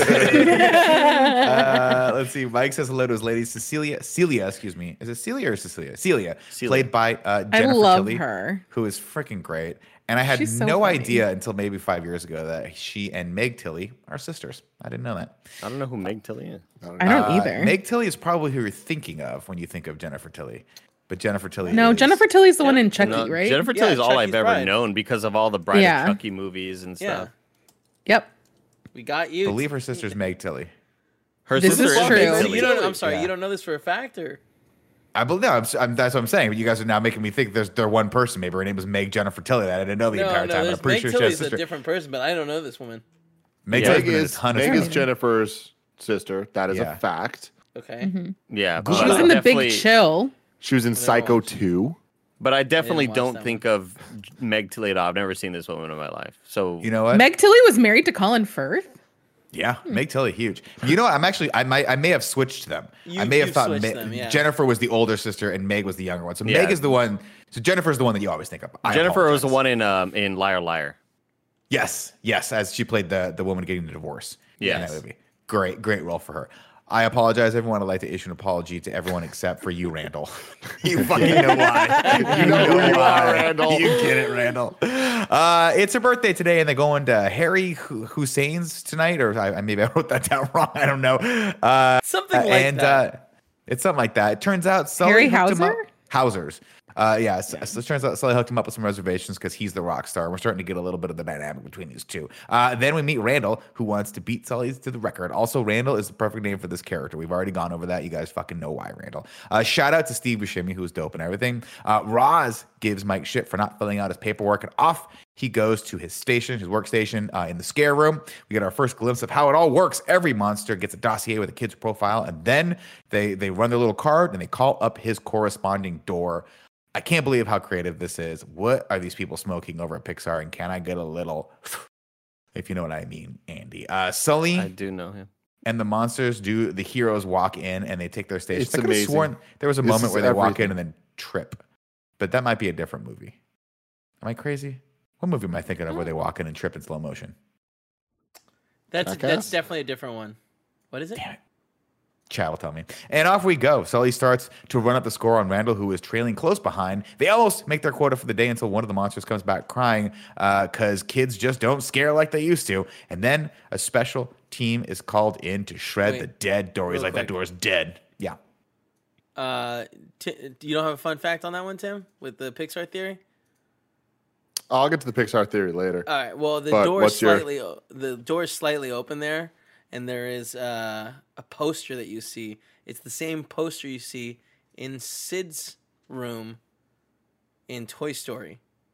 uh, let's see. Mike says hello to his lady Cecilia. Celia, excuse me. Is it Celia or Cecilia? Celia,
Celia.
played by uh,
I
Jennifer
love
Tilly,
her.
who is freaking great. And I had
She's so
no
funny.
idea until maybe five years ago that she and Meg Tilly are sisters. I didn't know that.
I don't know who Meg Tilly is.
I don't
Uh,
either.
Meg Tilly is probably who you're thinking of when you think of Jennifer Tilly. But Jennifer Tilly.
no,
is-
Jennifer Tilly's the one in Chucky,
No,
right?
Jennifer
Yeah,
Tilly's all I've
Chucky's
ever
bride.
known because of all the Bride
Yeah.
of Chucky movies and
Yeah.
stuff.
Yep.
We got you.
believe her sister's Meg Tilly.
Her
This
sister
is
is
true.
Meg
So
Tilly.
you don't. I'm sorry.
Yeah.
You don't know this for a fact, or
I believe no, I'm, I'm, that's what I'm saying. But you guys are now making me think there's they're one person. Maybe her name was Meg Jennifer Tilly. That I didn't know the
no,
entire
no.
time.
There's
I'm pretty
Meg
sure she has
Tilly's
a
a
sister.
different person, but I don't know this woman.
Meg
Yeah.
Tilly's
Meg
been in a
is,
ton of
Meg is
stuff.
Jennifer's sister. That is
Yeah.
a fact.
Okay.
Yeah,
She
but
was
I
in the
definitely-
Big Chill.
She was in Psycho two.
But I definitely
watch
don't
that
think of Meg Tilly at all. I've never seen this woman in my life. So
You know what?
Meg Tilly was married to Colin Firth.
yeah, Meg Tilly, huge. You know, what? I'm actually, I might, I may have switched them.
You-
I may have
you've
thought
switched
Me-
them, yeah.
Jennifer was the older sister and Meg was the younger one. So
Yeah.
Meg is the one. So Jennifer's the one that you always think of. I
Jennifer was the
apologize.
one in um in Liar Liar.
Yes, yes, as she played the the woman getting the divorce. in
Yes.
that movie. Great, great role for her. I apologize, everyone. I'd like to issue an apology to everyone except for you, Randall. You fucking know why. You
know who you are, Randall.
You get it, Randall. Uh, it's her birthday today, and they're going to Harry Hussein's tonight, or I, maybe I wrote that down wrong. I don't know. Uh,
something like
and,
that.
Uh, it's something like that. It turns out Sully
Harry
hooked him up-
Hauser?
Hausers. Uh, yeah, so, so it turns out Sully hooked him up with some reservations because he's the rock star. We're starting to get a little bit of the dynamic between these two. Uh, then we meet Randall, who wants to beat Sully to the record. Also, Randall is the perfect name for this character. We've already gone over that. You guys fucking know why, Randall. Uh, shout out to Steve Buscemi, who's dope and everything. Uh, Roz gives Mike shit for not filling out his paperwork, and off he goes to his station, his workstation uh, in the scare room. We get our first glimpse of how it all works. Every monster gets a dossier with a kid's profile, and then they they run their little card and they call up his corresponding door. I can't believe how creative this is. What are these people smoking over at Pixar? And can I get a little, if you know what I mean, Andy? Uh, Sully.
I do know him.
And the monsters do, the heroes walk in and they take their stage.
It's
I could have
amazing.
sworn there was a
This
moment
is
where they walk
everything.
in and then trip. But that might be a different movie. Am I crazy? What movie am I thinking of where they walk in and trip in slow motion?
That's
Jackass?
that's definitely a different one. What is it?
Damn it. Chad will tell me. And off we go. Sully starts to run up the score on Randall, who is trailing close behind. They almost make their quota for the day until one of the monsters comes back crying because uh, kids just don't scare like they used to. And then a special team is called in to shred
Wait,
the dead door. He's
real
like, that
quick.
door is dead. Yeah.
Uh, t- you don't have a fun fact on that one, Tim, with the Pixar theory?
I'll get to the Pixar theory later.
All right. Well, the
But
door is
what's your-
slightly o the door is slightly open there, and there is uh, a poster that you see. It's the same poster you see in Sid's room in Toy Story.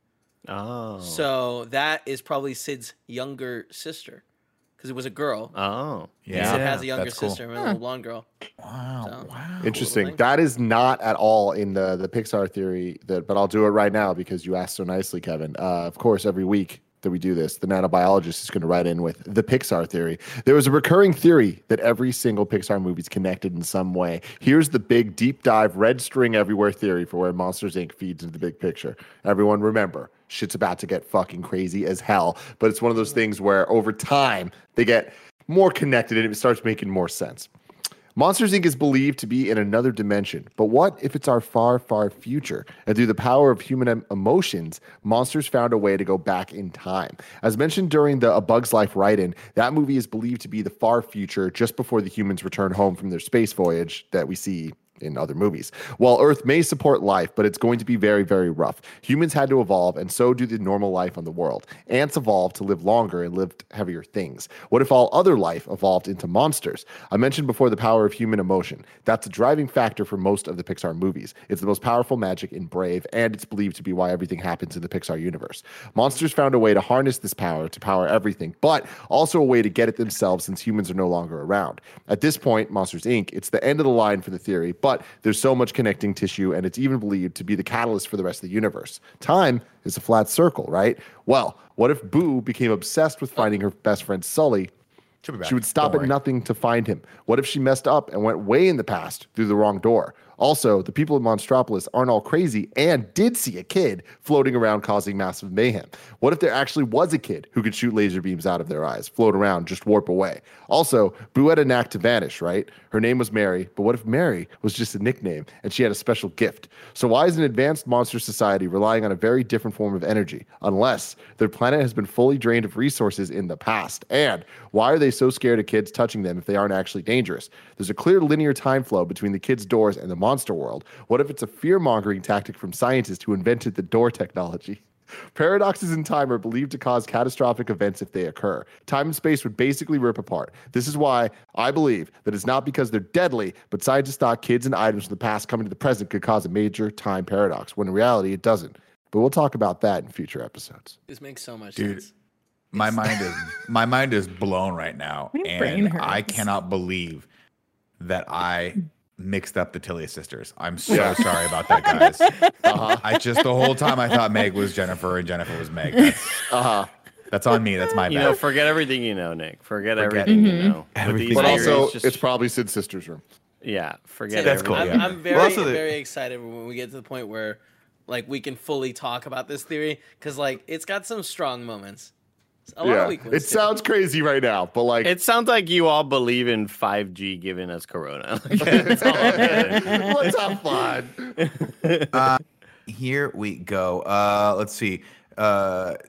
Oh.
So that is probably Sid's younger sister, because it was a girl.
Oh.
Yeah.
Sid has a younger
that's cool.
sister, a little blonde girl.
Wow.
So-
Wow.
Interesting.
thing.
That is not at all in the the Pixar theory. That, but I'll do it right now because you asked so nicely, Kevin. Uh, of course, every week that we do this, the nanobiologist is going to write in with the Pixar theory. There was a recurring theory that every single Pixar movie is connected in some way. Here's the big deep dive, red string everywhere theory for where Monsters Incorporated feeds into the big picture. Everyone remember, shit's about to get fucking crazy as hell. But it's one of those things where over time they get more connected and it starts making more sense. Monsters Incorporated is believed to be in another dimension, but what if it's our far, far future? And through the power of human em- emotions, monsters found a way to go back in time. As mentioned during the A Bug's Life write-in, that movie is believed to be the far future, just before the humans return home from their space voyage that we see in other movies. While Earth may support life, but it's going to be very, very rough. Humans had to evolve, and so do the normal life on the world. Ants evolved to live longer and lift heavier things. What if all other life evolved into monsters? I mentioned before the power of human emotion. That's a driving factor for most of the Pixar movies. It's the most powerful magic in Brave, and it's believed to be why everything happens in the Pixar universe. Monsters found a way to harness this power to power everything, but also a way to get it themselves since humans are no longer around. At this point, Monsters Incorporated, it's the end of the line for the theory, but there's so much connecting tissue, and it's even believed to be the catalyst for the rest of the universe. Time is a flat circle, right? Well, what if Boo became obsessed with finding her best friend Sully?
She'll be back.
She would stop
Don't
at
worry.
nothing to find him. What if she messed up and went way in the past through the wrong door? Also, the people of Monstropolis aren't all crazy and did see a kid floating around causing massive mayhem. What if there actually was a kid who could shoot laser beams out of their eyes, float around, just warp away? Also, Boo had a knack to vanish, right? Her name was Mary, but what if Mary was just a nickname and she had a special gift? So why is an advanced monster society relying on a very different form of energy, unless their planet has been fully drained of resources in the past? And why are they so scared of kids touching them if they aren't actually dangerous? There's a clear linear time flow between the kids' doors and the monster world. What if it's a fear-mongering tactic from scientists who invented the door technology? Paradoxes in time are believed to cause catastrophic events if they occur. Time and space would basically rip apart. This is why I believe that it's not because they're deadly, but scientists thought kids and items from the past coming to the present could cause a major time paradox, when in reality it doesn't. But we'll talk about that in future episodes.
This makes so much
Dude.
sense.
My mind is my mind is blown right now,
My brain
and
hurts.
I cannot believe that I mixed up the Tilly sisters. I'm so
Yeah.
sorry about that, guys.
Uh-huh.
I just the whole time I thought Meg was Jennifer and Jennifer was Meg. That's,
Uh-huh.
that's on me. That's my
You
bad.
know, forget everything you know, Nick. Forget,
Forget
everything
Mhm.
you know. With
Everything.
these
But
Theories,
also,
just-
it's probably Sid's sister's room.
yeah, forget
That's cool,
everything.
I'm,
yeah.
I'm very,
Well, also the-
very excited when we get to the point where, like, we can fully talk about this theory because, like, it's got some strong moments. A lot
Yeah,
of weak ones.
it
too.
sounds crazy right now, but like,
It sounds like you all believe in five G giving us corona. That's all I'm getting.
let's have fun.
Uh, here we go. Uh, let's see. Uh,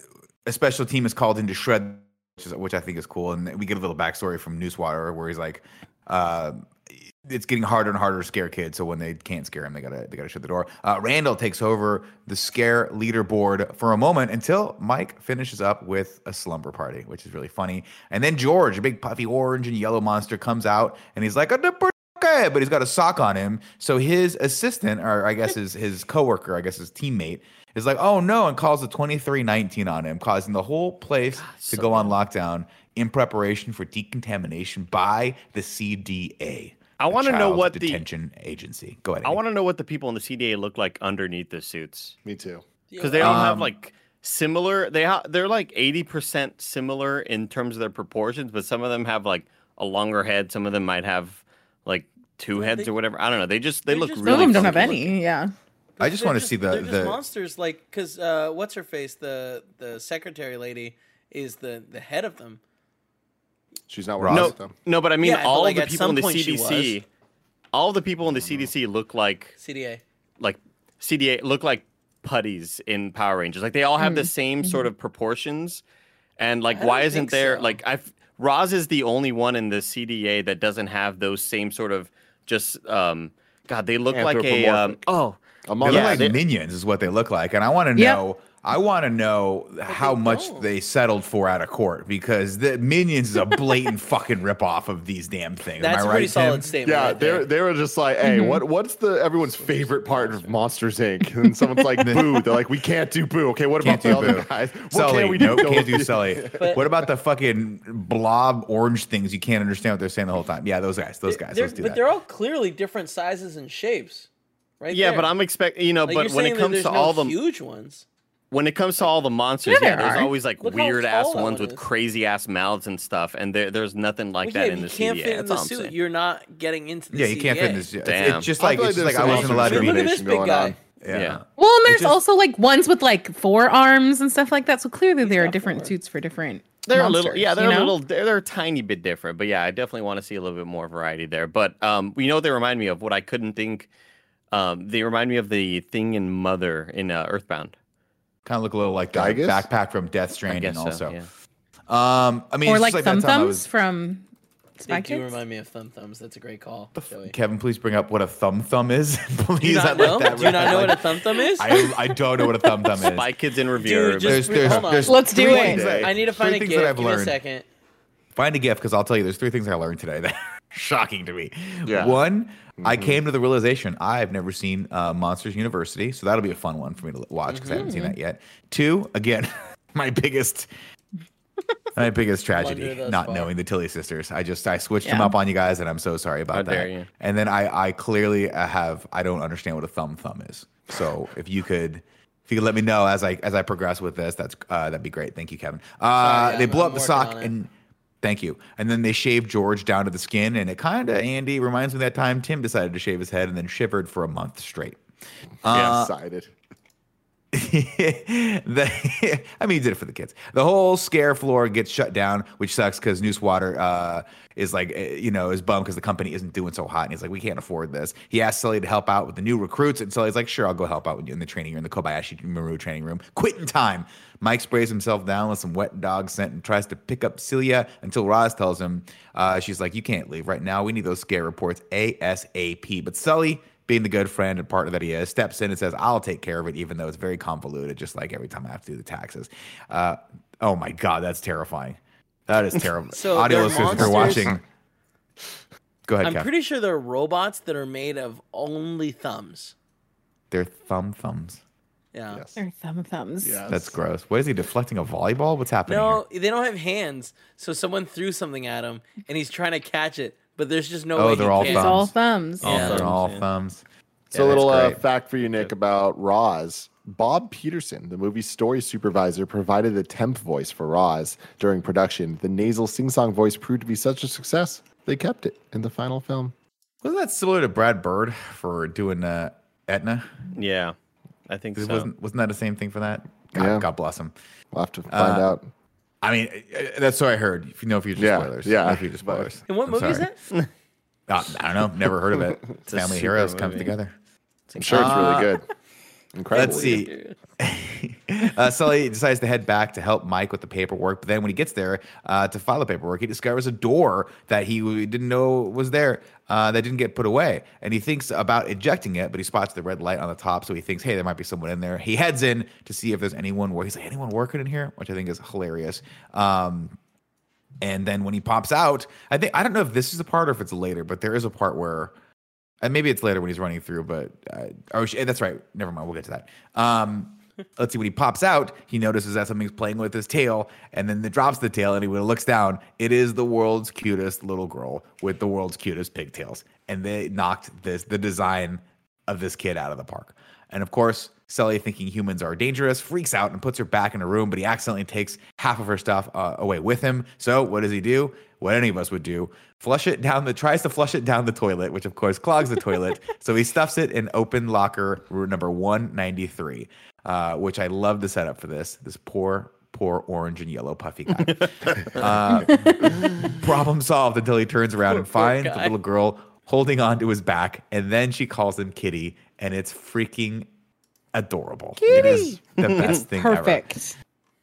a special team is called in to shred, which, is, which I think is cool. And we get a little backstory from Newswater where he's like, uh, it's getting harder and harder to scare kids. So when they can't scare him, they gotta they gotta shut the door. Uh, Randall takes over the scare leaderboard for a moment until Mike finishes up with a slumber party, which is really funny. And then George, a big puffy orange and yellow monster, comes out and he's like, okay, but he's got a sock on him. So his assistant, or I guess his his coworker, I guess his teammate, is like, oh no, and calls a twenty-three nineteen on him, causing the whole place God, to so go on lockdown in preparation for decontamination by the C D A.
I want to know what
detention
the
agency. Go ahead.
I want to know what the people in the C D A look like underneath the suits.
Me too.
Because they all
um,
have like similar. They ha- they're like eighty percent similar in terms of their proportions, but some of them have like a longer head. Some of them might have like two heads
they,
or whatever. I don't know. They just they look
just,
really.
Some of them don't have
looking.
any. Yeah.
I just want to see the
they're
the
just monsters, like because uh, what's her face, the the secretary lady, is the the head of them.
She's not
Roz.
No,
with them.
no, but I mean
Yeah, but,
all
like,
the
at
people
some
in the
point
C
she
D C.
was.
All the people in the C D C look like
C D A.
like C D A look like putties in Power Rangers. Like they all have
Mm.
the same sort of proportions. And like,
I
why
don't
isn't
think
there
so.
like I've Roz is the only one in the C D A that doesn't have those same sort of just um God, they look like a um, oh
they
Among
look
yeah,
like
they-
minions is what they look like, and I want to
Yep.
know. I want to know how
they
much
don't.
they settled for out of court because the Minions is a blatant fucking ripoff of these damn things.
That's
Am
a
I
pretty
right,
solid
Tim?
statement.
Yeah,
right
they
there.
they were just like, hey, what what's the everyone's favorite part of Monsters Incorporated? And someone's like, Boo. They're like, we can't do Boo. Okay, what
Can't
about
do
the other
Boo.
guys? What
Sully,
can we do?
nope, can't do Sully.
But-
What about the fucking blob orange things? You can't understand what they're saying the whole time. Yeah, those guys, those guys.
They're-
Let's do
but
that.
they're all clearly different sizes and shapes, right?
yeah,
there.
but I'm expecting you know,
Like,
but
you're
when
saying
it
that
comes
there's
to
no
all the
huge ones.
when it comes to all the monsters,
Yeah,
yeah,
there
there's
are.
always like
Look how
weird ass
tall that
ones
one
with
is.
crazy ass mouths and stuff, and there there's nothing like
Well,
that
yeah,
in
if
the
you can't
C D A.
fit in
That's
the
all I'm
suit,
saying.
you're not getting into the
yeah, you can't fit in
C
this.
D A.
It's,
Damn.
it's just
I
like
feel
it's just
like
like I
there's
wasn't
some
allowed to be.
Look at this
discrimination
big
going
guy.
on.
Yeah.
Yeah.
Well, and
It
there's
just-
also like ones with like four arms and stuff like that. So clearly there are
got
different
four.
suits for different.
They're a
monsters,
little, yeah, they're
you
a
know?
little, they're, they're a tiny bit different, but yeah, I definitely want to see a little bit more variety there. But um, you know what they remind me of? What I couldn't think. Um, they remind me of the thing in Mother in uh, Earthbound.
Kind of look a little like the
Gygus?
backpack from Death
I
Stranding,
guess so.
also.
Yeah.
Um, I mean,
Or
it's
like
just
Thumb
that time I
Thumbs
was-
from Spy
They do
Kids.
remind me of Thumb Thumbs. That's a great call. Joey.
Kevin, please bring up what a thumb thumb is. Please,
Do you not
I'd like
know?
that
Do you not
right-
know what a
like-
Thumb Thumb is?
I, I don't know what a thumb thumb is.
Spy Kids in review.
Dude,
everybody.
just
There's, there's,
hold on.
there's
Let's do
three
it.
things that-
I need to
three
find a
things
gift.
that I've
Give me a
learned.
second.
Find a gift because I'll tell you there's three things I learned today that are shocking to me.
Yeah.
One,
Mm-hmm.
I came to the realization I've never seen uh, Monsters University, so that'll be a fun one for me to watch because I haven't seen
Mm-hmm.
that yet. Two, again, my biggest my biggest tragedy,
Blunder thus
not
far.
knowing the Tilly sisters. I just I switched them
Yeah.
up on you guys, and I'm so sorry about
How
that.
dare you.
And then I I clearly uh, have I don't understand what a thumb thumb is. So if you could. If you could let me know as I as I progress with this, that's uh, that'd be great. Thank you, Kevin. Uh,
Sorry,
they
I'm-
blow
I'm
up the
working
sock
on it.
and thank you. And then they shave George down to the skin, and it kind of Andy reminds me of that time Tim decided to shave his head and then shivered for a month straight.
Yeah,
Uh,
excited.
the, I mean, he did it for the kids. The whole scare floor gets shut down, which sucks because Newswater uh, is like, uh, you know, is bummed because the company isn't doing so hot. And he's like, we can't afford this. He asks Sully to help out with the new recruits. And Sully's like, sure, I'll go help out with you in the training room, in the Kobayashi Maru training room. Quitting time. Mike sprays himself down with some wet dog scent and tries to pick up Celia until Roz tells him, uh, she's like, you can't leave right now. We need those scare reports ASAP. But Sully, being the good friend and partner that he is, steps in and says, I'll take care of it, even though it's very convoluted, just like every time I have to do the taxes. Uh, oh my God, that's terrifying. That is terrible.
So
Audio
they're
listeners, if you're
monsters?
watching, go ahead,
I'm
Kev.
pretty sure they're robots that are made of only thumbs.
They're thumb thumbs.
Yeah.
Yes.
They're thumb thumbs.
Yes.
That's gross. What is he deflecting a volleyball? What's happening
No, they don't have hands. So someone threw something at him, and he's trying to catch it, but there's just no
Oh,
way.
they're
he
all
can.
It's
thumbs.
all thumbs.
here?
Yeah.
Oh, they're
thumbs,
all
yeah.
thumbs.
So a
Yeah,
little
that's
uh,
great.
fact for you, Nick, about Roz. Bob Peterson, the movie's story supervisor, provided the temp voice for Roz during production. The nasal sing-song voice proved to be such a success, they kept it in the final film.
Wasn't that similar to Brad Bird for doing uh, Etna?
Yeah, I think so.
Wasn't wasn't that the same thing for that? God,
Yeah.
God bless him.
We'll have to find
Uh,
out.
I mean, uh, that's what I heard. If you know future
Yeah,
spoilers,
yeah,
no future
but-
spoilers.
And what
I'm
movie is
sorry.
that?
Uh, I don't know. Never heard of it.
a
Family
super
Heroes comes
movie.
together.
I'm sure it's
uh,
really good. Incredible.
Let's see. uh, Sully decides to head back to help Mike with the paperwork, but then when he gets there uh, to file the paperwork, he discovers a door that he didn't know was there uh, that didn't get put away, and he thinks about ejecting it, but he spots the red light on the top, so he thinks, hey, there might be someone in there. He heads in to see if there's anyone. Where he's like, anyone working in here, which I think is hilarious. Um, and then when he pops out, I think I don't know if this is the part or if it's later, but there is a part where. And maybe it's later when he's running through, but uh, oh, that's right. Never mind. We'll get to that. Um, let's see. When he pops out, he notices that something's playing with his tail, and then it drops the tail. And he, when he looks down, it is the world's cutest little girl with the world's cutest pigtails. And they knocked this the design of this kid out of the park. And of course, Sully, thinking humans are dangerous, freaks out and puts her back in a room, but he accidentally takes half of her stuff uh, away with him. So what does he do? What any of us would do. Flush it down the, tries to flush it down the toilet, which of course clogs the toilet. So he stuffs it in open locker number one ninety-three, uh, which I love the setup for this. This poor, poor orange and yellow puffy guy. uh, problem solved until he turns around and finds the little girl holding on to his back. And then she calls him Kitty, and it's freaking adorable. Kitty! It is the best thing
Perfect.
ever.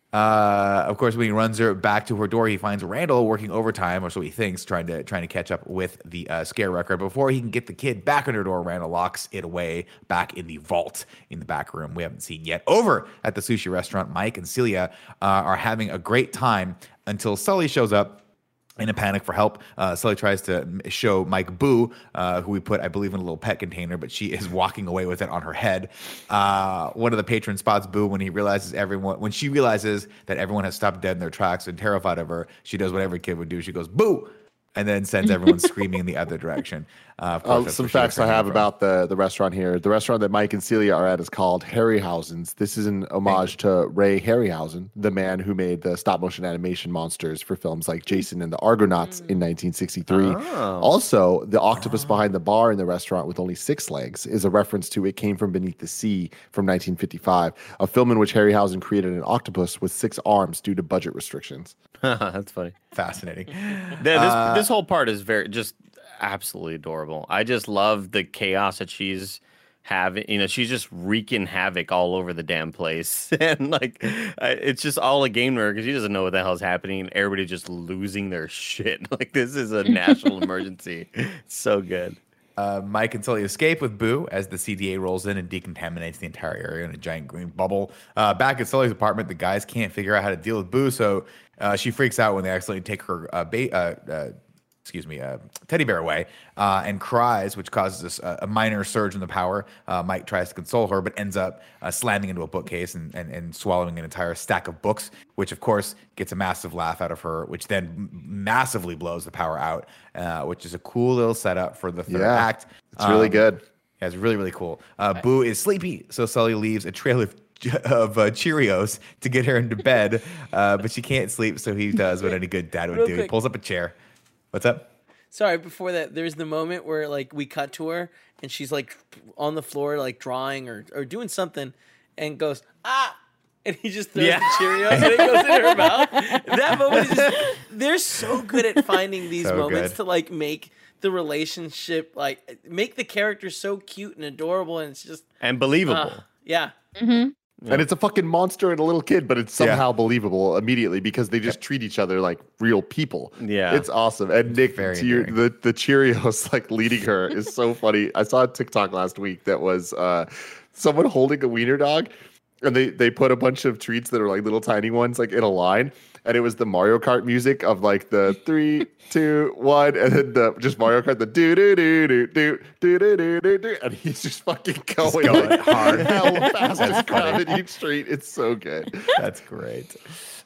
Uh, of course, when he runs her back to her door, he finds Randall working overtime, or so he thinks, trying to trying to catch up with the uh, scare record. Before he can get the kid back on her door, Randall locks it away back in the vault in the back room we haven't seen yet. Over at the sushi restaurant, Mike and Celia uh, are having a great time until Sully shows up. In a panic for help, uh, Sully tries to show Mike Boo, uh, who we put, I believe, in a little pet container, but she is walking away with it on her head. Uh, one of the patrons spots Boo when he realizes everyone, when she realizes that everyone has stopped dead in their tracks and terrified of her. She does what every kid would do. She goes, Boo! And then sends everyone screaming in the other direction. Uh, of course,
uh, some facts I have from. about the, the restaurant here. The restaurant that Mike and Celia are at is called Harryhausen's. This is an homage to Ray Harryhausen, the man who made the stop motion animation monsters for films like Jason and the Argonauts mm. in nineteen sixty-three. Oh. Also, the octopus oh. behind the bar in the restaurant with only six legs is a reference to It Came From Beneath the Sea from nineteen fifty-five, a film in which Harryhausen created an octopus with six arms due to budget restrictions.
That's funny.
Fascinating.
Yeah, this, uh, this whole part is very just absolutely adorable. I just love the chaos that she's having. You know, she's just wreaking havoc all over the damn place, and like it's just all a game to her because she doesn't know what the hell's happening. Everybody just losing their shit. Like this is a national emergency. It's so good.
Uh, Mike and Sully escape with Boo as the C D A rolls in and decontaminates the entire area in a giant green bubble. Uh, back at Sully's apartment, the guys can't figure out how to deal with Boo, so uh, she freaks out when they accidentally take her uh, ba- uh, uh, excuse me, uh, teddy bear away uh, and cries, which causes this, uh, a minor surge in the power. Uh, Mike tries to console her, but ends up uh, slamming into a bookcase and, and, and swallowing an entire stack of books, which, of course, gets a massive laugh out of her, which then m- massively blows the power out, uh, which is a cool little setup for the third
yeah,
act.
It's really
um,
good.
Yeah, it's really, really cool. Uh, Boo is sleepy, so Sully leaves a trail of of uh, Cheerios to get her into bed, uh, but she can't sleep, so he does what any good dad would Real do. Quick. He pulls up a chair. What's up?
Sorry, before that, there's the moment where like we cut to her and she's like on the floor, like drawing or, or doing something, and goes ah, and he just throws yeah. the Cheerios and it goes in her mouth. That moment is just, they're so good at finding these so moments good. to like make the relationship, like make the character so cute and adorable, and it's just
and believable.
Uh, yeah.
Mm-hmm.
Yeah. And it's a fucking monster and a little kid, but it's somehow yeah. believable immediately because they just treat each other like real people.
Yeah.
It's awesome. And Nick, Very to your, the, the Cheerios like leading her is so funny. I saw a TikTok last week that was uh, someone holding a wiener dog, and they, they put a bunch of treats that are like little tiny ones like in a line. And it was the Mario Kart music of like the three, two, one, and then the just Mario Kart, the do do do do do do do do do do, and he's just fucking going, just going like hard, hell fast as crowded each street. It's so good.
That's great.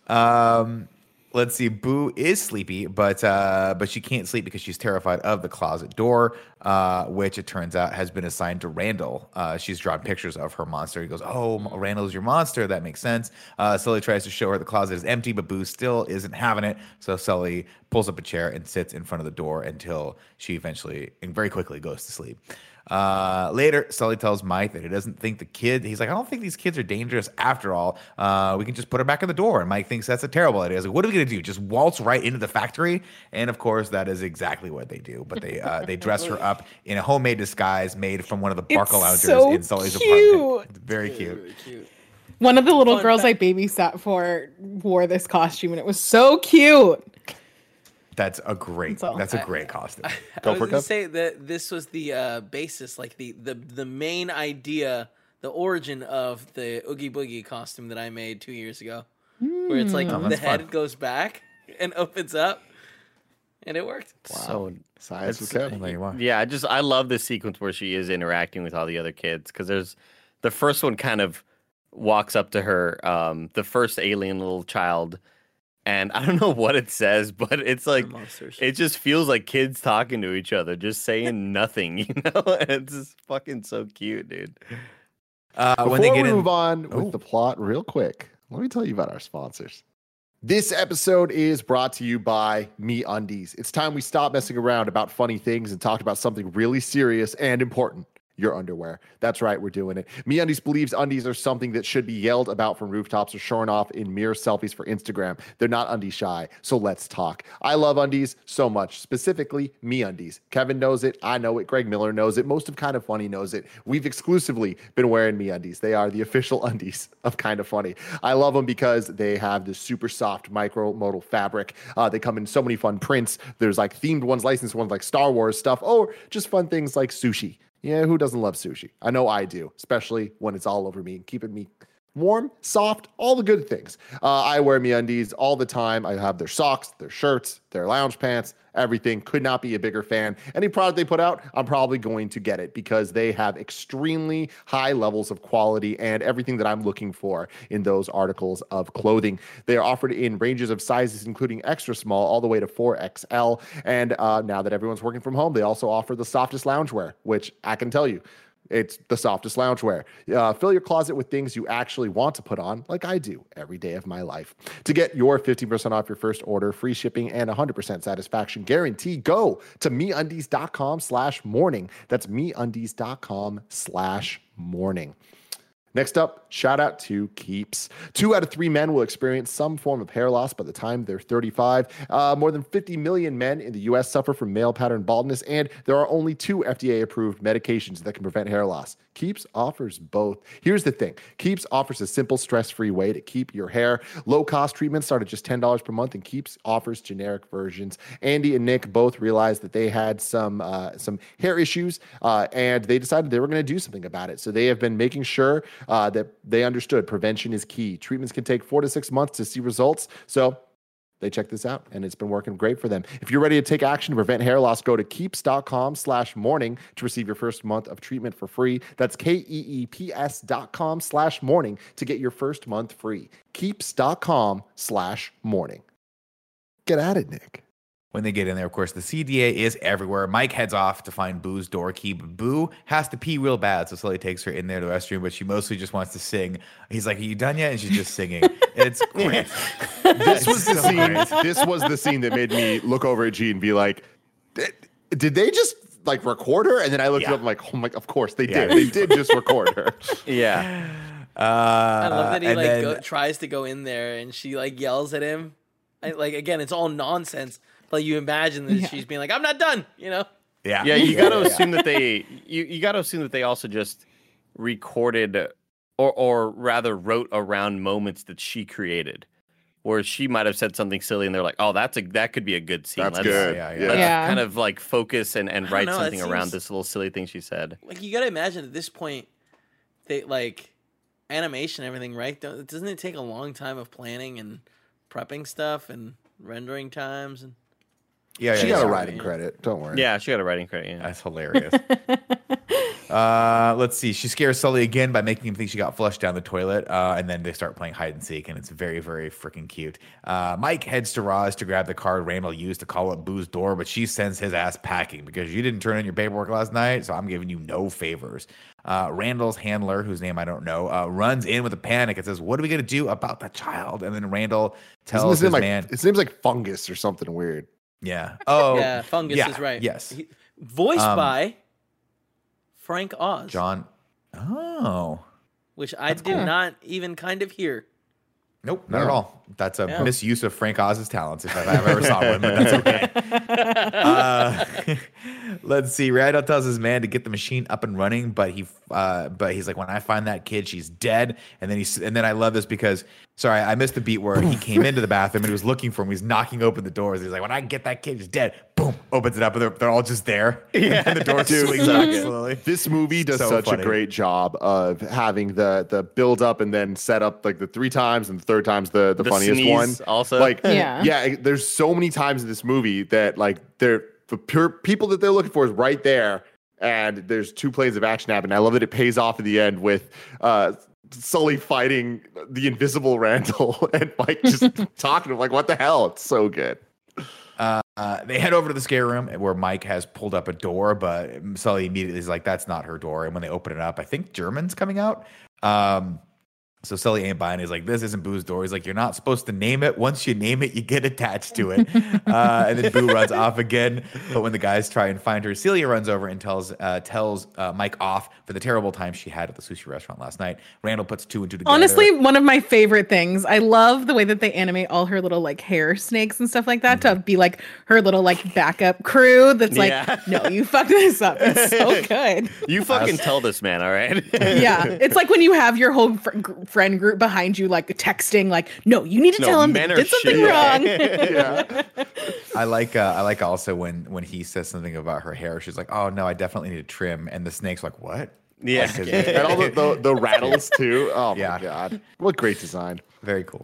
Um, let's see. Boo is sleepy, but uh, but she can't sleep because she's terrified of the closet door, uh, which it turns out has been assigned to Randall. Uh, she's drawn pictures of her monster. He goes, "Oh, Randall's your monster. That makes sense." Uh, Sully tries to show her the closet is empty, but Boo still isn't having it. So Sully pulls up a chair and sits in front of the door until she eventually and very quickly goes to sleep. Uh, later, Sully tells Mike that he doesn't think the kid, he's like, I don't think these kids are dangerous after all. Uh, we can just put her back in the door. And Mike thinks that's a terrible idea. He's like, what are we going to do? Just waltz right into the factory? And of course, that is exactly what they do. But they uh, they dress her up in a homemade disguise made from one of the Barca loungers
so
in Sully's
cute.
apartment. It's very
Really,
cute.
really cute.
One of the little
Fun
girls
fact-
I babysat for wore this costume, and it was so cute.
That's a great.
That's all.
That's a great costume.
I
Go
was
for it,
gonna
Kev.
say that this was the uh, basis, like the, the the main idea, the origin of the Oogie Boogie costume that I made two years ago, where it's like
Oh,
the
that's
head
fun.
goes back and opens up, and it worked.
So
Science with
It's-
Kev.
There you are.
yeah, I just I love this sequence where she is interacting with all the other kids because there's the first one kind of walks up to her, um, the first alien little child, and I don't know what it says, but it's like
monsters.
it just feels like kids talking to each other, just saying nothing, you know? And it's just fucking so cute, dude.
Uh,
Before
when they get
we
in,
move on
Oh.
with the plot real quick, let me tell you about our sponsors. This episode is brought to you by MeUndies. It's time we stop messing around about funny things and talked about something really serious and important. Your underwear. That's right, we're doing it. MeUndies believes undies are something that should be yelled about from rooftops or shown off in mirror selfies for Instagram. They're not undie shy, so let's talk. I love undies so much, specifically MeUndies. Kevin knows it, I know it, Greg Miller knows it, most of Kind of Funny knows it. We've exclusively been wearing MeUndies. They are the official undies of Kind of Funny. I love them because they have this super soft micro-modal fabric. Uh, they come in so many fun prints. There's like themed ones, licensed ones like Star Wars stuff, or just fun things like sushi. Yeah, who doesn't love sushi? I know I do, especially when it's all over me, keeping me warm, soft, all the good things. Uh, I wear MeUndies all the time. I have their socks, their shirts, their lounge pants, everything. Could not be a bigger fan. Any product they put out, I'm probably going to get it because they have extremely high levels of quality and everything that I'm looking for in those articles of clothing. They are offered in ranges of sizes, including extra small all the way to four X L. And uh, now that everyone's working from home, they also offer the softest loungewear, which I can tell you, it's the softest loungewear. Uh, fill your closet with things you actually want to put on, like I do every day of my life. To get your fifty percent off your first order, free shipping, and one hundred percent satisfaction guarantee, go to MeUndies.com slash morning. That's MeUndies.com slash morning. Next up, shout out to Keeps. Two out of three men will experience some form of hair loss by the time they're thirty-five. Uh, more than fifty million men in the U S suffer from male pattern baldness, and there are only two F D A-approved medications that can prevent hair loss. Keeps offers both. Here's the thing. Keeps offers a simple, stress-free way to keep your hair. Low-cost treatments start at just ten dollars per month, and Keeps offers generic versions. Andy and Nick both realized that they had some uh, some hair issues, uh, and they decided they were going to do something about it. So they have been making sure uh, that they understood prevention is key. Treatments can take four to six months to see results. So they checked this out, and it's been working great for them. If you're ready to take action to prevent hair loss, go to keeps.com slash morning to receive your first month of treatment for free. That's K-E-E-P-S dot com slash morning to get your first month free. Keeps.com slash morning. Get at it, Nick.
When they get in there, of course, the C D A is everywhere. Mike heads off to find Boo's door key, but Boo has to pee real bad, so Sully takes her in there to the restroom, but she mostly just wants to sing. He's like, are you done yet? And she's just singing. It's great.
This was the
so
scene.
great.
This was the scene that made me look over at G and be like, did, did they just like record her? And then I looked
Yeah.
it up, I'm like, oh my, of course they
Yeah.
did. They did just record her.
Yeah.
Uh,
I love that he
and
like
then-
go, tries to go in there and she like yells at him. I, like again, it's all nonsense. But you imagine that
Yeah.
she's being like, "I'm not done," you know?
Yeah.
Yeah, you got to
Yeah, yeah.
assume that they you, you got to assume that they also just recorded or or rather wrote around moments that she created. Where she might have said something silly and they're like, "Oh, that's a that could be a good scene.
That's
let's,
good.
yeah, yeah.
let's
Yeah.
kind of like focus and, and
I don't
write
know, that
something around
seems-
this little silly thing she said."
Like you got to imagine at this point, they like animation and everything, right? Don't- Doesn't it take a long time of planning and prepping stuff and rendering times and
Yeah, yeah,
She
yeah.
got a
sorry,
writing
yeah.
credit. Don't worry.
Yeah, she got a writing credit. Yeah.
That's hilarious. uh, let's see. She scares Sully again by making him think she got flushed down the toilet, uh, and then they start playing hide and seek, and it's very, very freaking cute. Uh, Mike heads to Roz to grab the card Randall used to call up Boo's door, but she sends his ass packing because you didn't turn in your paperwork last night, so I'm giving you no favors. Uh, Randall's handler, whose name I don't know, uh, runs in with a panic and says, "What are we gonna do about the child?" And then Randall tells
Doesn't this
his
seem like,
man,
it seems like fungus or something weird.
"Yeah, oh,
yeah, Fungus
yeah,
is right.
Yes,
He- voiced
Um,
by Frank Oz,
John. Oh."
which I did not even kind of hear.
Nope, not
No.
at all. That's a
Yeah.
misuse of Frank Oz's talents if I've ever saw one, but that's okay. uh, let's see. Randall tells his man to get the machine up and running, but he, uh, but he's like, when I find that kid, she's dead. And then he's, and then I love this because, sorry, I missed the beat where he came into the bathroom and he was looking for him. He's knocking open the doors. He's like, when I get that kid, she's dead. Boom, opens it up, and they're, they're all just there.
Yeah.
And the door
Dude,
swings back slowly.
This movie does
So
such
funny.
a great job of having the the build up and then set up like the three times and the third time's the the,
The
funniest
sneeze
one.
also.
Like
Yeah.
yeah, there's so many times in this movie that like they're the pure people that they're looking for is right there, and there's two planes of action happen. I love that it pays off at the end with uh Sully fighting the invisible Randall and Mike just talking to him like, what the hell? It's so good.
Uh, uh, they head over to the scare room where Mike has pulled up a door, but Sully immediately is like, that's not her door. And when they open it up, I think German's coming out. Um, so Sully ain't buying it. He's like, this isn't Boo's door. He's like, you're not supposed to name it. Once you name it, you get attached to it. uh, and then Boo runs off again. But when the guys try and find her, Celia runs over and tells uh, tells uh, Mike off for the terrible time she had at the sushi restaurant last night. Randall puts two and two together.
Honestly, one of my favorite things. I love the way that they animate all her little like hair snakes and stuff like that to be like her little like backup crew. That's like,
Yeah.
no, you fucked this up. It's so good.
You fucking tell this man, all right?
Yeah, it's like when you have your whole fr- gr- friend group behind you, like texting, like, no, you need to
No,
tell him
men
that
are
you did something
shit.
wrong.
Yeah.
I like uh, I like also when when he says something about her hair. She's like, "Oh no, I definitely need to trim." And the snake's like, "What?"
Yeah.
Like, 'cause-
And all the, the, the rattles too. Oh my
Yeah.
god. What great design.
Very cool.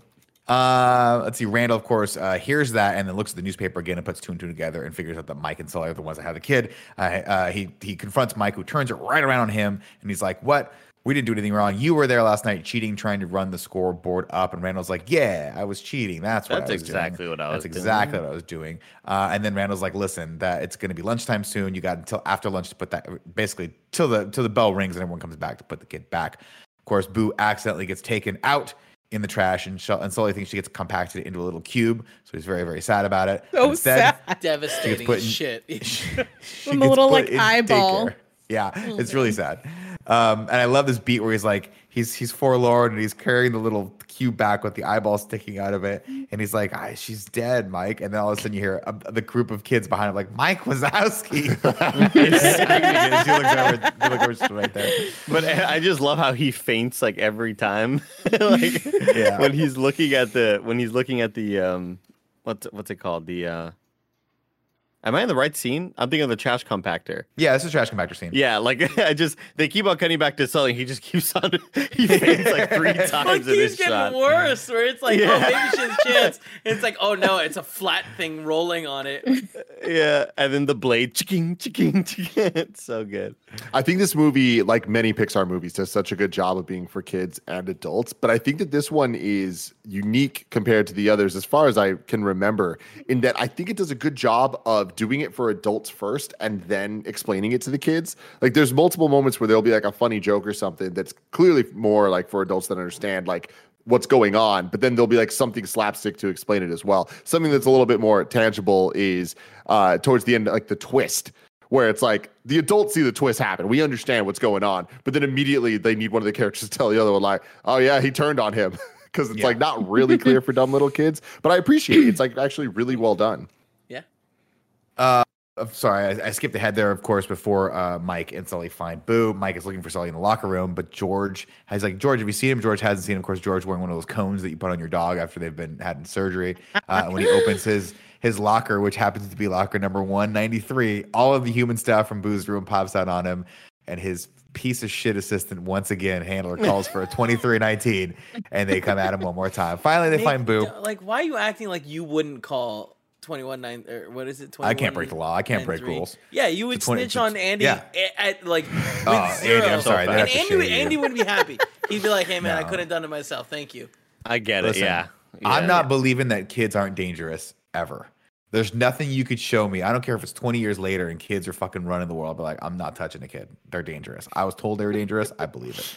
Uh, let's see. Randall, of course, uh, hears that and then looks at the newspaper again and puts two and two together and figures out that Mike and Sully are the ones that have the kid. Uh, uh, he he confronts Mike, who turns it right around on him, and he's like, "What? We didn't do anything wrong. You were there last night cheating, trying to run the scoreboard up." And Randall's like, "Yeah, I was cheating. That's what
That's
I was
exactly
doing.
what I
That's
was doing."
exactly what I was doing." Uh, and then Randall's like, "Listen, that it's going to be lunchtime soon. You got until after lunch to put that, basically till the till the bell rings and everyone comes back to put the kid back." Of course, Boo accidentally gets taken out in the trash, and, Sh- and Sully thinks she gets compacted into a little cube, so he's very, very sad about it.
So
But instead,
sad.
Devastating
put
as
in-
shit.
she
From
gets
the little,
put
like,
in
eyeball.
daycare. Yeah, it's really sad. Um, and I love this beat where he's like, he's he's forlorn and he's carrying the little cube back with the eyeball sticking out of it, and he's like, ah, "She's dead, Mike." And then all of a sudden you hear a, the group of kids behind him like, "Mike Wazowski!" He's screaming, and she looks over, she looks over she's right there.
But I just love how he faints like every time. like
Yeah.
when he's looking at the when he's looking at the um what's what's it called? The uh Am I in the right scene? I'm thinking of the trash compactor.
Yeah, this is a trash compactor scene.
Yeah, like I just they keep on cutting back to Sully. He just keeps on he faints like three times
Like
in
he's
this
getting
shot.
worse, where it's like, oh,
Yeah.
maybe she has a chance. And it's like, oh no, it's a flat thing rolling on it.
Yeah, and then the blade, chicking, chicking, chicking. It's so good.
I think this movie, like many Pixar movies, does such a good job of being for kids and adults. But I think that this one is unique compared to the others, as far as I can remember, in that I think it does a good job of doing it for adults first and then explaining it to the kids. Like there's multiple moments where there'll be like a funny joke or something that's clearly more like for adults that understand like what's going on, but then there'll be like something slapstick to explain it as well. Something that's a little bit more tangible is uh, towards the end, like the twist, where it's like the adults see the twist happen. We understand what's going on, but then immediately they need one of the characters to tell the other one like, oh yeah, he turned on him. Because it's
Yeah.
like not really clear for dumb little kids, but I appreciate it. It's like actually really well done.
Yeah.
Uh, sorry, I, I skipped ahead there, of course, before uh, Mike and Sully find Boo. Mike is looking for Sully in the locker room, but George has like, George, have you seen him? George hasn't seen him. Of course, George wearing one of those cones that you put on your dog after they've been had surgery. Uh, when he opens his his locker, which happens to be locker number one ninety-three, all of the human stuff from Boo's room pops out on him, and his piece of shit assistant once again, handler, calls for a twenty-three nineteen, and they come at him one more time. Finally, they
Nate,
find Boo.
Like, why are you acting like you wouldn't call twenty-one nine or what is it?
I can't break the law. I can't break
ninety-three?
rules.
Yeah, you would
It's twenty-
snitch on Andy
yeah.
at, at like with
Oh,
zero.
Andy, I'm sorry. They
And
have to
Andy,
shave
would-
you.
Andy would be happy. He'd be like, "Hey man, I
No.
could have done it myself. Thank you."
I get
Listen,
it. Yeah.
I'm
Yeah,
not
yeah.
believing that kids aren't dangerous ever. There's nothing you could show me. I don't care if it's twenty years later and kids are fucking running the world. But like, I'm not touching a kid. They're dangerous. I was told they were dangerous. I believe it.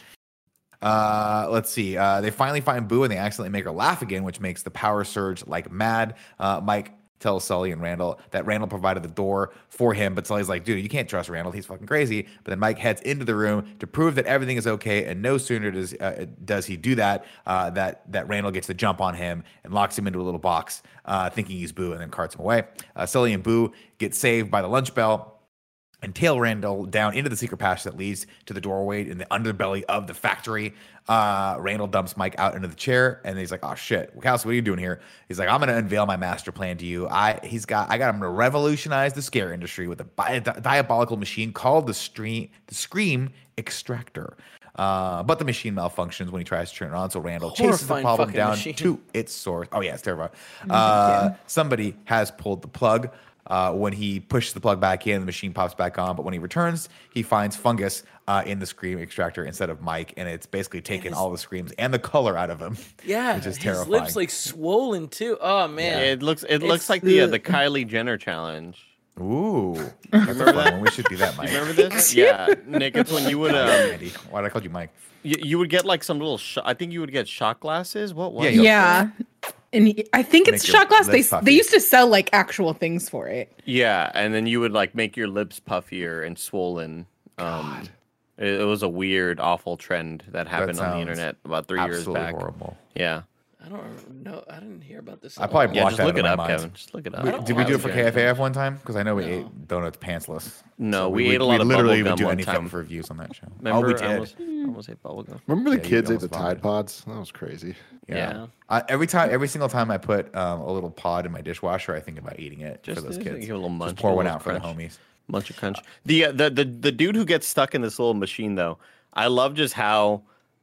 Uh, let's see. Uh, they finally find Boo and they accidentally make her laugh again, which makes the power surge like mad. Uh, Mike tells Sully and Randall that Randall provided the door for him, but Sully's like, dude, you can't trust Randall. He's fucking crazy. But then Mike heads into the room to prove that everything is okay, and no sooner does uh, does he do that, uh, that that Randall gets the jump on him and locks him into a little box, uh, thinking he's Boo, and then carts him away. Uh, Sully and Boo get saved by the lunch bell and tail Randall down into the secret passage that leads to the doorway in the underbelly of the factory. Uh, Randall dumps Mike out into the chair, and he's like, "Oh shit, Wachowski, what are you doing here?" He's like, "I'm going to unveil my master plan to you. I he's got I got him to revolutionize the scare industry with a bi- diabolical machine called the stream the Scream Extractor." Uh, but the machine malfunctions when he tries to turn it on, so Randall chases the
Horrifying
problem
fucking
down
machine.
to its source. Oh yeah, it's terrifying. Uh, somebody has pulled the plug. Uh, when he pushes the plug back in, the machine pops back on. But when he returns, he finds fungus uh, in the Scream Extractor instead of Mike, and it's basically taken all the screams and the color out of him.
Yeah,
which is
his
terrifying.
lips like swollen too. Oh man,
It looks it
It's
looks like the uh,
the-
the Kylie Jenner challenge.
Ooh, that's a fun one. We should do that, Mike.
Remember this? Yeah, Nick. It's when you would um,
Andy, why did I call you Mike?
you, you would get like some little. Sh- I think you would get shot glasses. What was?
Yeah,
it?
you-
Yeah. And he- I think it's
Make your
shot glass. They
lips puffy.
they used to sell like actual things for it.
Yeah, and then you would like make your lips puffier and swollen. Um, it, it was a weird, awful trend that happened on the
sounds
internet about three years
Absolutely
back.
horrible.
Yeah,
I don't know. I didn't hear about this.
I
at
probably
all.
yeah.
blocked
Just
that
look
out
it
of
up,
my mind.
Kevin. Just look it up.
We-
don't
did we do it
want
for
to.
K F A F one time? Because I know we
No.
ate donuts pantsless.
No,
So
we,
would-
ate a lot of
literally
bubble
would
gum
do
one
anything
time.
for reviews on that show.
Remember,
oh, we
I
did.
almost, almost ate bubble gum.
Remember the
Yeah, you
kids ate
almost
the
vomited.
Tide Pods? That was crazy.
Yeah.
Yeah.
Uh, every time, every single time I put um, a little pod in my dishwasher, I think about eating it
Just
for those
uh,
kids.
give a little munch,
Just pour
a
one
little
out for the
crunch.
homies.
Munch of crunch. The, uh, the the the dude who gets stuck in this little machine, though, I love just how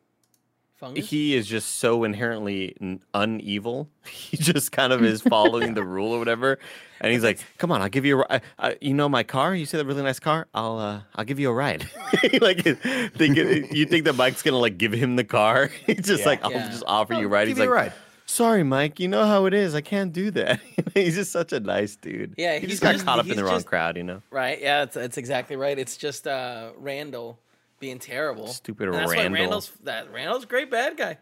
Fungus?
he is just so inherently n- unevil. He just kind of is following the rule or whatever. And he's like, "Come on, I'll give you a ride. Uh, you know my car? You see that really nice car? I'll uh, I'll give you a ride." Like, think you think that Mike's gonna like give him the car? He's just
Yeah.
like, "I'll
Yeah.
just offer you a ride."
Give
He's
me
like,
a ride.
"Sorry, Mike. You know how it is. I can't do that." He's just such a nice dude.
Yeah,
he
he's
just got
just-
caught up in
he's
the wrong
just-
crowd, you know.
Right? Yeah, that's, that's exactly right. It's just uh, Randall being terrible.
Stupid
And that's
Randall.
Why Randall's that Randall's a great bad guy.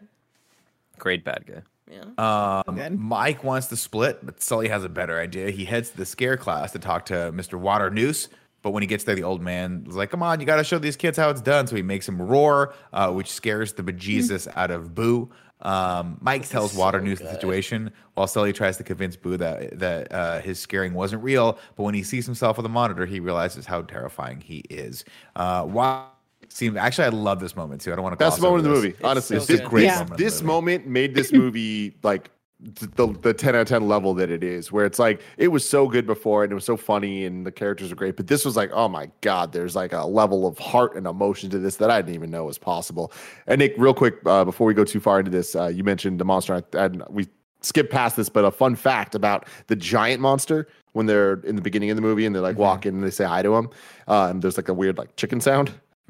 Great bad guy.
Yeah.
Um, Mike wants to split, but Sully has a better idea. He heads to the scare class to talk to Mister Water Noose. But when he gets there, the old man is like, "Come on, you got to show these kids how it's done." So he makes him roar, uh, which scares the bejesus out of Boo. Um, Mike tells Water Noose the situation, while Sully tries to convince Boo that that uh, his scaring wasn't real. But when he sees himself on the monitor, he realizes how terrifying he is. Uh, why? Seems actually, I love this moment too. I don't want to.
Best moment in the movie.
It's
Honestly,
so
it's just
good.
great.
Yeah.
moment in the
This
movie.
moment made this movie like th- the the ten out of ten level that it is, where it's like it was so good before and it was so funny and the characters are great, but this was like, oh my god, there's like a level of heart and emotion to this that I didn't even know was possible. And Nick, real quick, uh, before we go too far into this, uh, you mentioned the monster, and we skipped past this, but a fun fact about the giant monster when they're in the beginning of the movie and they're like
Mm-hmm.
walking and they say hi to him, uh, and there's like a weird like chicken sound.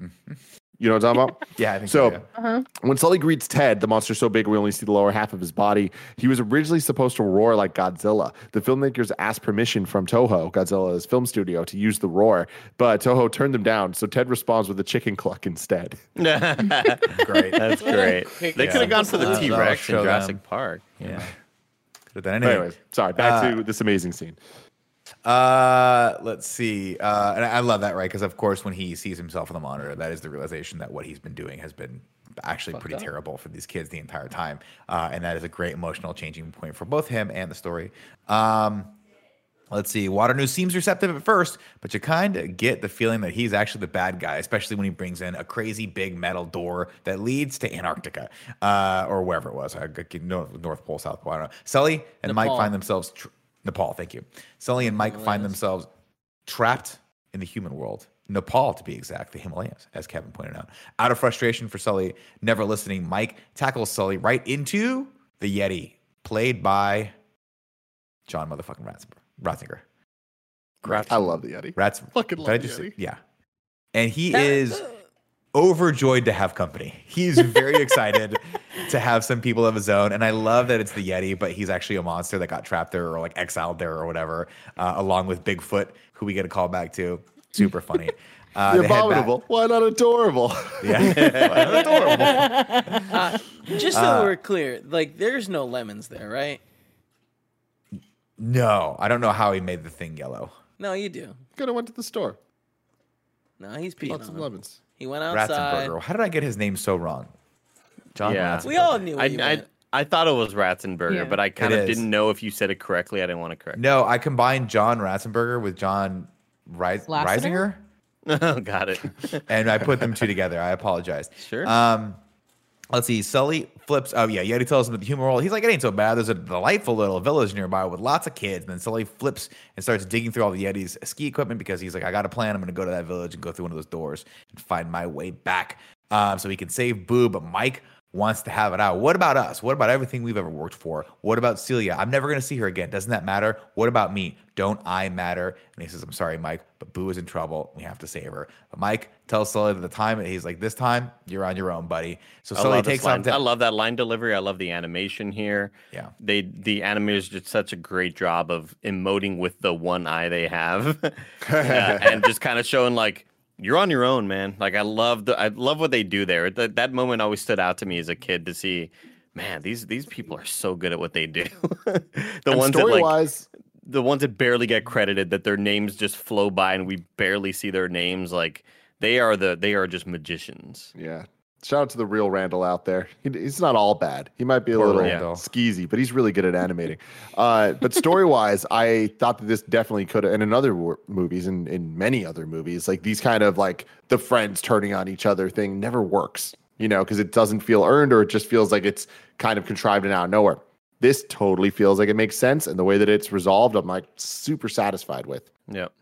You know what I'm talking about?
Yeah, I think
So
so. yeah.
when Sully greets Ted, the monster's so big we only see the lower half of his body. He was originally supposed to roar like Godzilla. The filmmakers asked permission from Toho, Godzilla's film studio, to use the roar, but Toho turned them down. So Ted responds with a chicken cluck instead.
Great.
That's great.
Quick-
They
Yeah.
could have gone for the
Uh,
T Rex
show
in Jurassic
them.
Park.
Yeah. Could have done anything.
Anyways, sorry. Back
Uh,
to this amazing scene.
Uh, let's see. Uh, and I I love that, right? Because of course, when he sees himself on the monitor, that is the realization that what he's been doing has been actually pretty
up.
terrible for these kids the entire time. Uh, and that is a great emotional changing point for both him and the story. Um, let's see. Water News seems receptive at first, but you kind of get the feeling that he's actually the bad guy, especially when he brings in a crazy big metal door that leads to Antarctica uh, or wherever it was. I, North, North Pole, South Pole. I don't know. Sully and Mike
Nepal.
find themselves. Tr- Nepal, thank you. Sully and Mike find themselves trapped in the human world. Nepal, to be exact, the Himalayas, as Kevin pointed out. Out of frustration for Sully, never listening, Mike tackles Sully right into the Yeti, played by John motherfucking Ratzinger. Ratzinger.
I love the Yeti.
Rats.
Fucking
Did
love
I
the
just
Yeti.
Yeah. And he is overjoyed to have company. He's very excited to have some people of his own. And I love that it's the Yeti, but he's actually a monster that got trapped there or like exiled there or whatever, uh, along with Bigfoot, who we get a call back to. Super funny. Uh,
The
they head back-
abominable. Why not adorable?
Yeah. Adorable.
Uh, just so we're clear, like there's no lemons there, right?
No, I don't know how he made the thing yellow.
No, you do.
Could have went to the store.
No, he's peeing
Bought
on
some
him.
lemons.
He went outside.
Ratzenberger. How did I get his name so wrong? John
Yeah.
Ratzenberger.
We all knew
I,
what you
I,
meant.
I thought it was Ratzenberger,
Yeah.
but I kind
It
of
is.
didn't know if you said it correctly. I didn't want to correct.
No, I combined John Ratzenberger with John Reis-
Lasseter?
Reisinger,
Oh, got it.
and I put them two together. I apologize.
Sure.
Um, let's see. Sully flips. Oh yeah, Yeti tells him that the humor roll. He's like, it ain't so bad. There's a delightful little village nearby with lots of kids. And then Sully flips and starts digging through all the Yeti's ski equipment because he's like, I got a plan. I'm going to go to that village and go through one of those doors and find my way back, um, so he can save Boo. But Mike wants to have it out. What about us? What about everything we've ever worked for? What about Celia? I'm never going to see her again. Doesn't that matter? What about me? Don't I matter? And he says, I'm sorry, Mike, but Boo is in trouble. We have to save her. But Mike tells Sully that the time, he's like, this time, you're on your own, buddy. So
I
Sully
love this
takes
line.
off. down-
I love that line delivery. I love the animation here.
Yeah.
They the animators did such a great job of emoting with the one eye they have, uh, and just kind of showing like you're on your own, man. Like I love the I love what they do there. That that moment always stood out to me as a kid to see. Man, these these people are so good at what they do. the
And
ones that like
story-wise,
the ones that barely get credited, that their names just flow by and we barely see their names. Like they are the they are just magicians.
yeah. Shout out to the real Randall out there. He, he's not all bad. He might be a
Poor
little
Randall.
skeezy, but he's really good at animating. Uh, but story wise, I thought that this definitely could have, and in other wor- movies, and in many other movies, like these kind of like the friends turning on each other thing never works, you know, because it doesn't feel earned or it just feels like it's kind of contrived and out of nowhere. This totally feels like it makes sense. And the way that it's resolved, I'm like super satisfied with.
Yep.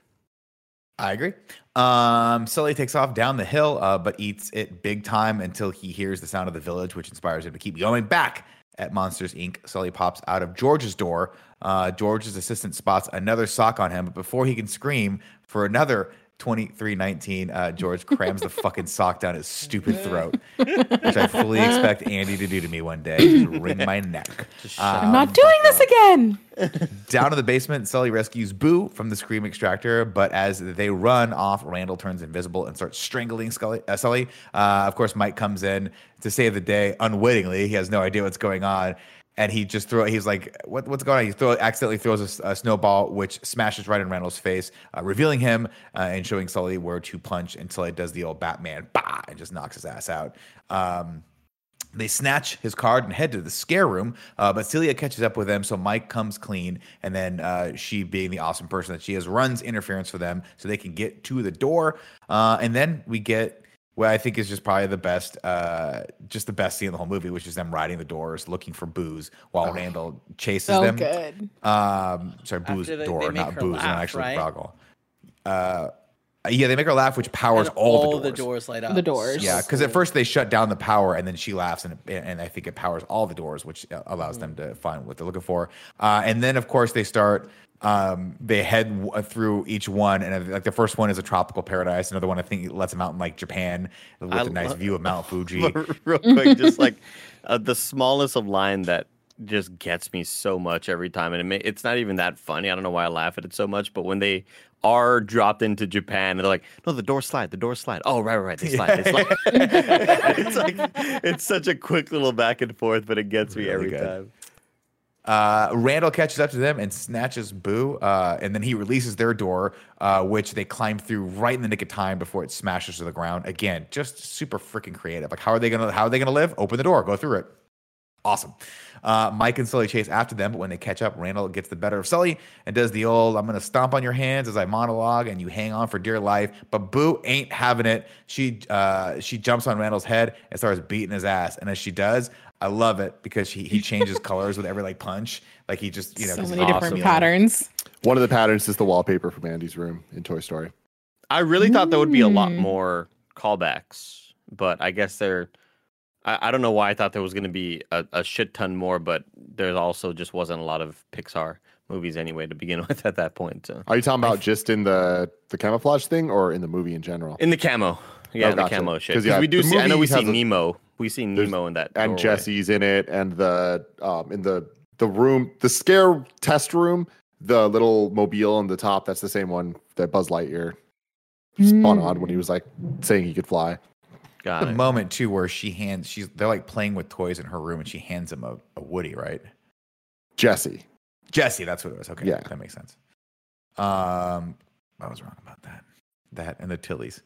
I agree. Um, Sully takes off down the hill, uh, but eats it big time until he hears the sound of the village, which inspires him to keep going. Back at Monsters, Incorporated, Sully pops out of George's door. Uh, George's assistant spots another sock on him, but before he can scream for another twenty-three nineteen, uh, George crams the fucking sock down his stupid throat, which I fully expect Andy to do to me one day. Just wring my neck.
I'm not doing this again.
Down in the basement, Sully rescues Boo from the Scream extractor, but as they run off, Randall turns invisible and starts strangling Scully, uh, Sully. Uh, of course, Mike comes in to save the day unwittingly. He has no idea what's going on. And he just throw. He's like, "What? What's going on?" He throw accidentally throws a, a snowball, which smashes right in Randall's face, uh, revealing him uh, and showing Sully where to punch until he does the old Batman, bah, and just knocks his ass out. Um, they snatch his card and head to the scare room, uh, but Celia catches up with them, so Mike comes clean, and then uh, she, being the awesome person that she is, runs interference for them so they can get to the door. Uh, and then we get what I think is just probably the best, uh, just the best scene in the whole movie, which is them riding the doors, looking for Booze while
Oh.
Randall chases
So
them.
good.
Um, sorry, Booze
After they-
door,
they make
not
her
Booze, not
laugh,
actually
right?
Froggle. Uh, yeah, they make her laugh, which powers
And
all, the doors.
the doors light up.
The doors.
Yeah, because at first they shut down the power, and then she laughs, and and I think it powers all the doors, which allows them to find what they're looking for. Uh, and then, of course, they start. Um, they head w- through each one, and uh, like the first one is a tropical paradise. Another one, I think, lets them out in like Japan with
I
a nice
lo-
view of Mount Fuji.
Real quick, just like uh, the smallest of line that just gets me so much every time, and it may, it's not even that funny. I don't know why I laugh at it so much, but when they are dropped into Japan, and they're like, "No, the doors slide, the doors slide." Oh, right, right, right, they slide, they slide. It's like it's such a quick little back and forth, but it gets me
Really
every
good.
time.
Uh, Randall catches up to them and snatches Boo, uh, and then he releases their door, uh, which they climb through right in the nick of time before it smashes to the ground. Again, just super freaking creative. Like, how are they gonna how are they gonna live? Open the door, go through it. Awesome. Uh, Mike and Sully chase after them, but when they catch up, Randall gets the better of Sully and does the old "I'm gonna stomp on your hands" as I monologue, and you hang on for dear life. But Boo ain't having it. She uh, she jumps on Randall's head and starts beating his ass. And as she does, I love it because he he changes colors with every like punch. Like he just you know
So
'cause
many
he's
different
awesome.
patterns.
One of the patterns is the wallpaper from Andy's room in Toy Story.
I really thought there would be a lot
Mm.
more callbacks, but I guess there. I, I don't know why I thought there was going to be a, a shit ton more, but there also just wasn't a lot of Pixar movies anyway to begin with at that point. So.
Are you talking about just in the the camouflage thing or in the movie in general?
In the camo, yeah,
Oh,
in the
gotcha.
camo shit.
'Cause,
Because
yeah,
we do
the
see. I know we
movie
see
has a-
Nemo. We see
There's-
Nemo in that.
and
doorway.
Jesse's in it, and the um in the the room, the scare test room, the little mobile on the top. That's the same one that Buzz Lightyear spun
Mm.
on when he was like saying he could fly.
Got
The
it.
moment too where she hands she's they're like playing with toys in her room and she hands him a, a Woody, right?
Jesse.
Jesse, that's what it was. Okay,
Yeah.
that makes sense. Um, I was wrong about that. That and the Tillies.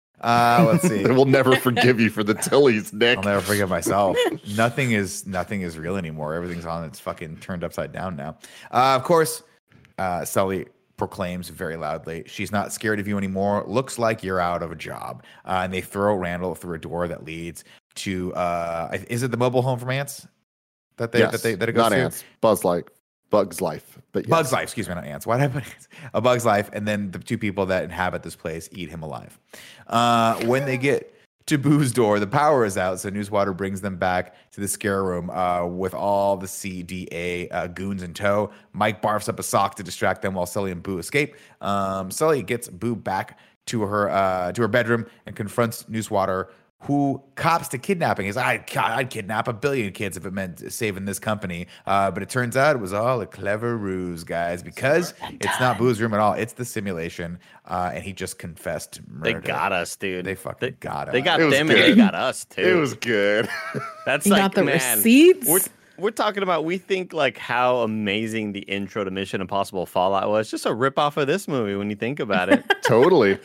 Uh, let's see.
We'll never forgive you for the Tillies, Nick.
I'll never forgive myself. nothing is nothing is real anymore. Everything's on its fucking turned upside down now. Uh, of course, uh, Sully proclaims very loudly, she's not scared of you anymore. Looks like you're out of a job. Uh, and they throw Randall through a door that leads to uh, is it the mobile home from Ants? That they
yes,
that they that it goes
not
to?
Ants. Buzz like Bug's Life. But yes.
Bug's Life, excuse me, not Ants. Why did I put Ants? A Bug's Life, and then the two people that inhabit this place eat him alive. Uh, when they get to Boo's door, the power is out, so Newswater brings them back to the scare room uh, with all the C D A uh, goons in tow. Mike barfs up a sock to distract them while Sully and Boo escape. Um, Sully gets Boo back to her uh, to her bedroom and confronts Newswater, who cops to kidnapping. He's like, I'd, I'd kidnap a billion kids if it meant saving this company. Uh, but it turns out it was all a clever ruse, guys, because it's not Boo's room at all. It's the simulation. Uh, and he just confessed murder.
They got us, dude.
They fucking
they,
got us.
They got
It was
them and
good.
they got us, too.
It was good.
That's
You
like,
got the
man,
receipts?
We're, we're talking about, we think like how amazing the intro to Mission Impossible Fallout was. Just a ripoff of this movie when you think about it.
Totally.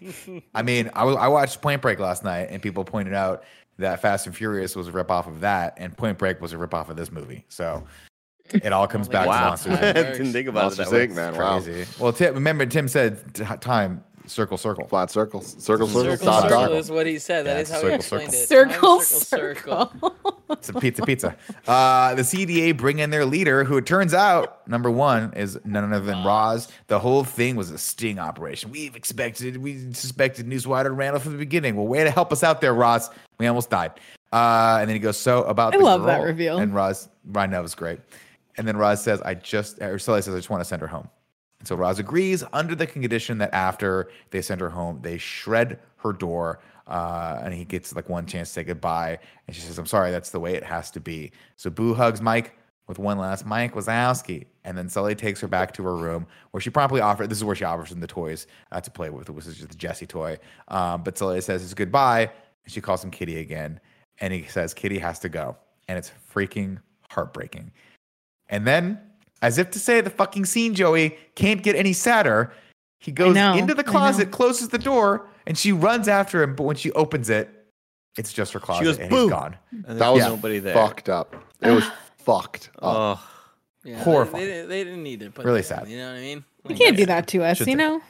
I mean, I, was- I watched Point Break last night, and people pointed out that Fast and Furious was a ripoff of that, and Point Break was a ripoff of this movie. So it all comes back
Wow.
to Monsters
I
Inc.
didn't think about
Monsters
it that way.
Inc, man. Wow.
Crazy. Well, Tim, remember Tim said t- time, circle, circle.
Flat circles. Circle, circle,
Circle,
dot,
circle
dot.
is what he said. That
Yeah,
is how
circle,
he explained
circle.
it.
Circle,
Time,
circle.
It's a pizza, pizza. Uh, the C D A bring in their leader, who it turns out, number one, is none other than Roz. The whole thing was a sting operation. We've expected, we suspected Newswater and Randall from the beginning. Well, way to help us out there, Roz. We almost died. Uh, and then he goes, so about
I
the
love that
girl.
reveal.
And Roz, Ryan, that was great. And then Roz says, I just, or Sully says, I just want to send her home. And so Roz agrees under the condition that after they send her home, they shred her door. Uh, and he gets like one chance to say goodbye. And she says, I'm sorry, that's the way it has to be. So Boo hugs Mike with one last Mike Wazowski. And then Sully takes her back to her room where she promptly offers, this is where she offers him the toys uh, to play with, which is just the Jesse toy. Um, but Sully says it's goodbye. And she calls him Kitty again. And he says, Kitty has to go. And it's freaking heartbreaking. And then, as if to say the fucking scene, Joey, can't get any sadder, he goes
know,
into the
I
closet,
know.
closes the door, and she runs after him. But when she opens it, it's just her closet,
goes,
and
"Boo!"
he's gone.
And
That was
there's nobody there.
fucked up. It was fucked up.
Oh,
Yeah,
Horrifying.
They, they, they didn't need to put
Really
that in,
sad.
You know what I mean?
You
Like,
can't do that to us,
Should
you
say.
know?